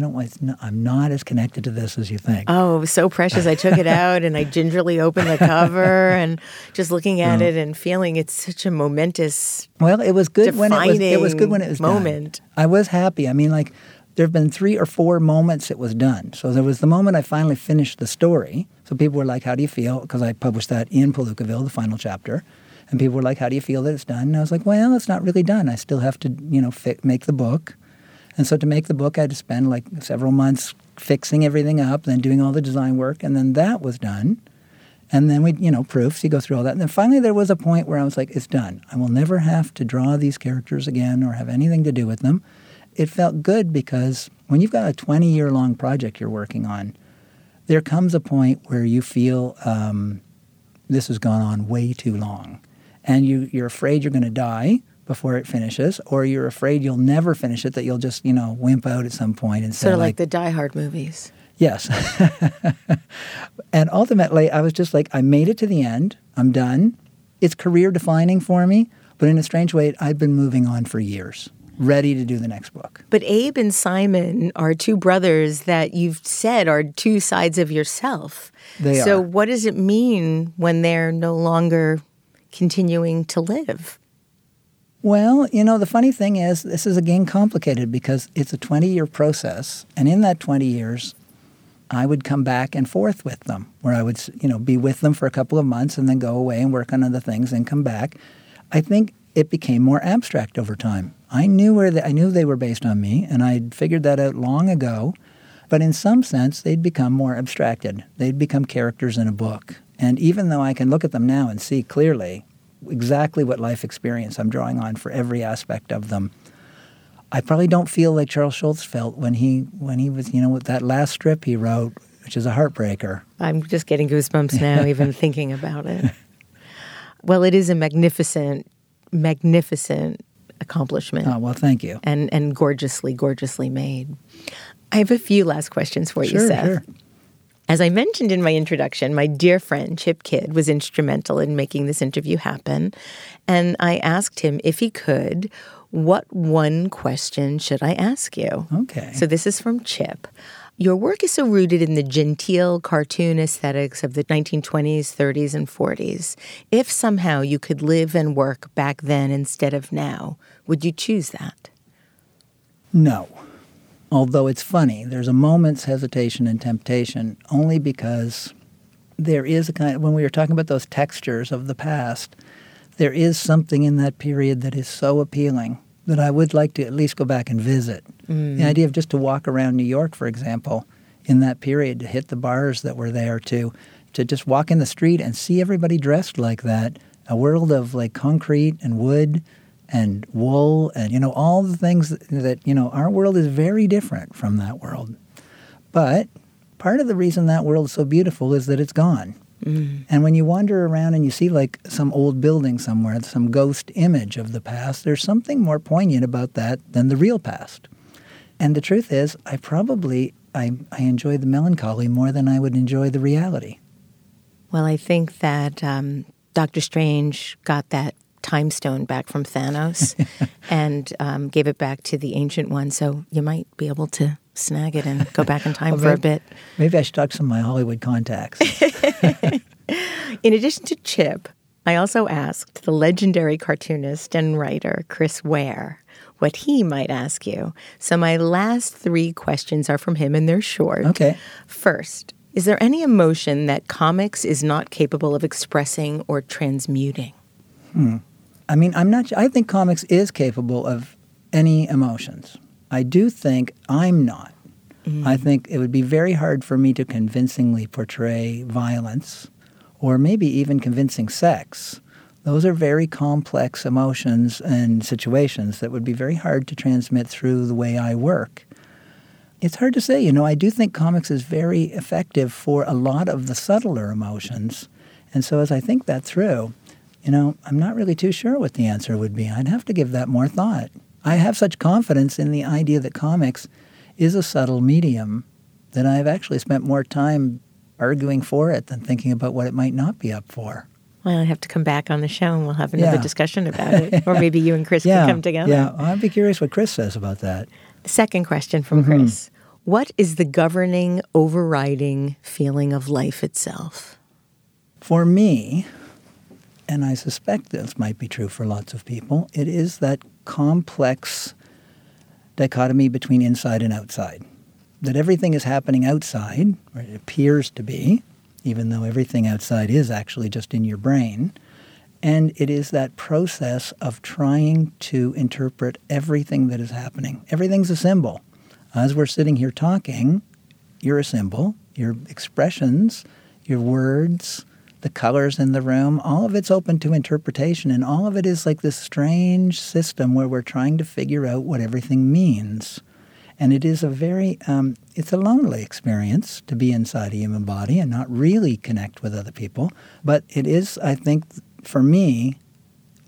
not as connected to this as you think. Oh, it was so precious. I took it out and I gingerly opened the cover and just looking at it and feeling it's such a momentous, well, it was good when it was good when it was moment. Done. I was happy. I mean, there have been 3 or 4 moments it was done. So there was the moment I finally finished the story. So people were like, "How do you feel?" Because I published that in Palookaville, the final chapter. And people were like, "How do you feel that it's done?" And I was like, "Well, it's not really done. I still have to, make the book." And so to make the book, I had to spend several months fixing everything up, then doing all the design work. And then that was done. And then we, proofs, you go through all that. And then finally there was a point where I was like, it's done. I will never have to draw these characters again or have anything to do with them. It felt good because when you've got a 20-year-long project you're working on, there comes a point where you feel this has gone on way too long. And you're afraid you're going to die, before it finishes, or you're afraid you'll never finish it, that you'll just, wimp out at some point and say, Sort of like the Die Hard movies. Yes. And ultimately, I was just like, I made it to the end. I'm done. It's career defining for me, but in a strange way, I've been moving on for years, ready to do the next book. But Abe and Simon are two brothers that you've said are two sides of yourself. They So are. what does it mean when they're no longer continuing to live? Well, the funny thing is, this is again complicated because it's a 20-year process. And in that 20 years, I would come back and forth with them, where I would, be with them for a couple of months and then go away and work on other things and come back. I think it became more abstract over time. I knew they were based on me, and I'd figured that out long ago. But in some sense, they'd become more abstracted. They'd become characters in a book. And even though I can look at them now and see clearly exactly what life experience I'm drawing on for every aspect of them, I probably don't feel like Charles Schulz felt when he was, with that last strip he wrote, which is a heartbreaker. I'm just getting goosebumps now, even thinking about it. Well, it is a magnificent accomplishment. Oh, well, thank you. And gorgeously made. I have a few last questions for you, Seth. Sure. As I mentioned in my introduction, my dear friend Chip Kidd was instrumental in making this interview happen. And I asked him if he could, what one question should I ask you? Okay. So this is from Chip. Your work is so rooted in the genteel cartoon aesthetics of the 1920s, 30s, and 40s. If somehow you could live and work back then instead of now, would you choose that? No. Although it's funny, there's a moment's hesitation and temptation only because there is a kind of, when we were talking about those textures of the past, there is something in that period that is so appealing that I would like to at least go back and visit. The idea of just to walk around New York, for example, in that period, to hit the bars that were there, to just walk in the street and see everybody dressed like that, a world of like concrete and wood and wool and, all the things that, our world is very different from that world. But part of the reason that world is so beautiful is that it's gone. And when you wander around and you see like some old building somewhere, some ghost image of the past, there's something more poignant about that than the real past. And the truth is, I enjoy the melancholy more than I would enjoy the reality. Well, I think that Dr. Strange got that time stone back from Thanos and gave it back to the Ancient One. So you might be able to snag it and go back in time for a bit. Maybe I should talk to some of my Hollywood contacts. In addition to Chip, I also asked the legendary cartoonist and writer Chris Ware what he might ask you. So my last 3 questions are from him, and they're short. Okay. First, is there any emotion that comics is not capable of expressing or transmuting? I think comics is capable of any emotions. I do think I'm not. I think it would be very hard for me to convincingly portray violence or maybe even convincing sex. Those are very complex emotions and situations that would be very hard to transmit through the way I work. It's hard to say. I do think comics is very effective for a lot of the subtler emotions. And so as I think that through, I'm not really too sure what the answer would be. I'd have to give that more thought. I have such confidence in the idea that comics is a subtle medium that I've actually spent more time arguing for it than thinking about what it might not be up for. Well, I have to come back on the show and we'll have another discussion about it. Or maybe you and Chris can come together. Yeah, I'd be curious what Chris says about that. Second question from Chris. What is the governing, overriding feeling of life itself? For me, and I suspect this might be true for lots of people, it is that complex dichotomy between inside and outside. That everything is happening outside, or it appears to be, even though everything outside is actually just in your brain. And it is that process of trying to interpret everything that is happening. Everything's a symbol. As we're sitting here talking, you're a symbol. Your expressions, your words, the colors in the room, all of it's open to interpretation, and all of it is like this strange system where we're trying to figure out what everything means. And it is a very, it's a lonely experience to be inside a human body and not really connect with other people. But it is, I think, for me,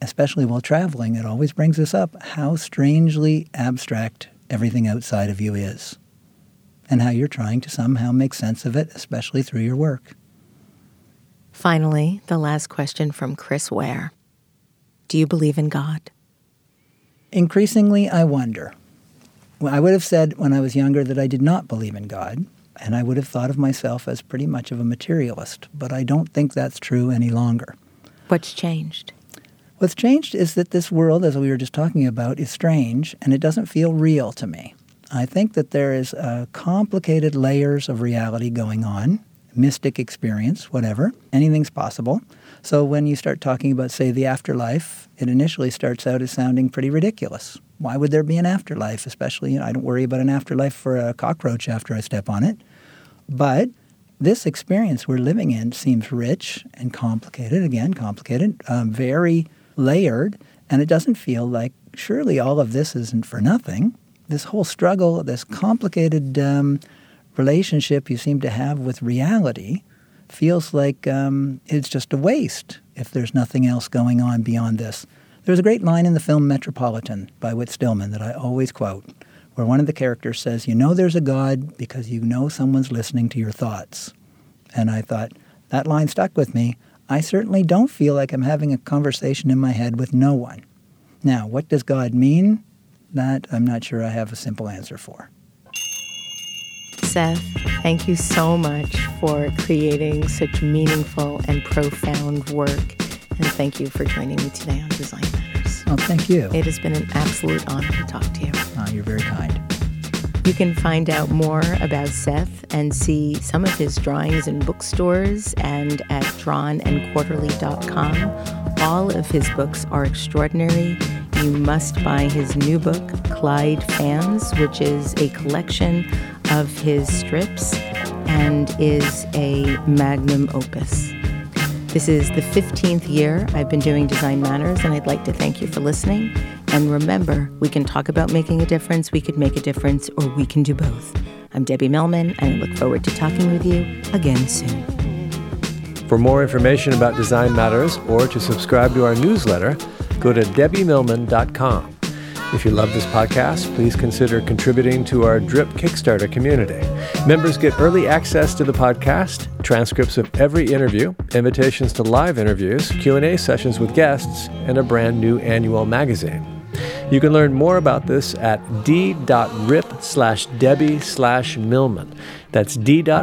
especially while traveling, it always brings us up how strangely abstract everything outside of you is, and how you're trying to somehow make sense of it, especially through your work. Finally, the last question from Chris Ware. Do you believe in God? Increasingly, I wonder. Well, I would have said when I was younger that I did not believe in God, and I would have thought of myself as pretty much of a materialist, but I don't think that's true any longer. What's changed? What's changed is that this world, as we were just talking about, is strange, and it doesn't feel real to me. I think that there is complicated layers of reality going on, mystic experience, whatever. Anything's possible. So when you start talking about, say, the afterlife, it initially starts out as sounding pretty ridiculous. Why would there be an afterlife? Especially, I don't worry about an afterlife for a cockroach after I step on it. But this experience we're living in seems rich and complicated, very layered, and it doesn't feel like surely all of this isn't for nothing. This whole struggle, this complicated relationship you seem to have with reality feels like it's just a waste if there's nothing else going on beyond this. There's a great line in the film Metropolitan by Whit Stillman that I always quote, where one of the characters says, you know there's a God because you know someone's listening to your thoughts. And I thought, that line stuck with me. I certainly don't feel like I'm having a conversation in my head with no one. Now, what does God mean? That I'm not sure I have a simple answer for. Seth, thank you so much for creating such meaningful and profound work. And thank you for joining me today on Design Matters. Oh, thank you. It has been an absolute honor to talk to you. Oh, you're very kind. You can find out more about Seth and see some of his drawings in bookstores and at drawnandquarterly.com. All of his books are extraordinary. You must buy his new book, Clyde Fans, which is a collection of his strips and is a magnum opus. This is the 15th year I've been doing Design Matters, and I'd like to thank you for listening. And remember, we can talk about making a difference, we could make a difference, or we can do both. I'm Debbie Millman, and I look forward to talking with you again soon. For more information about Design Matters or to subscribe to our newsletter, go to debbiemillman.com. If you love this podcast, please consider contributing to our DRIP Kickstarter community. Members get early access to the podcast, transcripts of every interview, invitations to live interviews, Q&A sessions with guests, and a brand new annual magazine. You can learn more about this at d.rip/Debbie/Millman. That's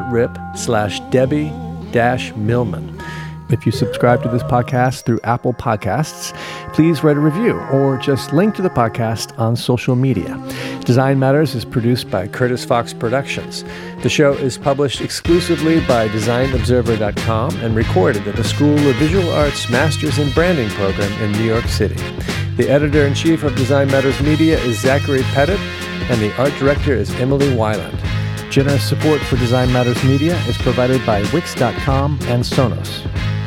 d.rip/Debbie-Millman. If you subscribe to this podcast through Apple Podcasts, please write a review or just link to the podcast on social media. Design Matters is produced by Curtis Fox Productions. The show is published exclusively by DesignObserver.com and recorded at the School of Visual Arts Masters in Branding program in New York City. The editor-in-chief of Design Matters Media is Zachary Pettit, and the art director is Emily Weiland. Generous support for Design Matters Media is provided by Wix.com and Sonos.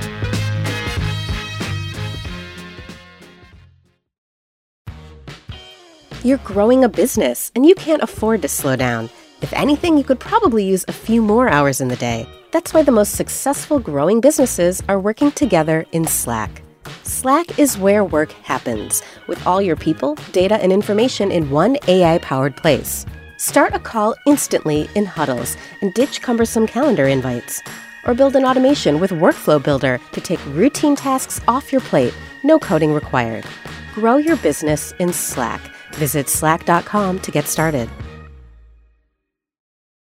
You're growing a business, and you can't afford to slow down. If anything, you could probably use a few more hours in the day. That's why the most successful growing businesses are working together in Slack. Slack is where work happens, with all your people, data, and information in one AI-powered place. Start a call instantly in huddles and ditch cumbersome calendar invites. Or build an automation with Workflow Builder to take routine tasks off your plate, no coding required. Grow your business in Slack. Visit slack.com to get started.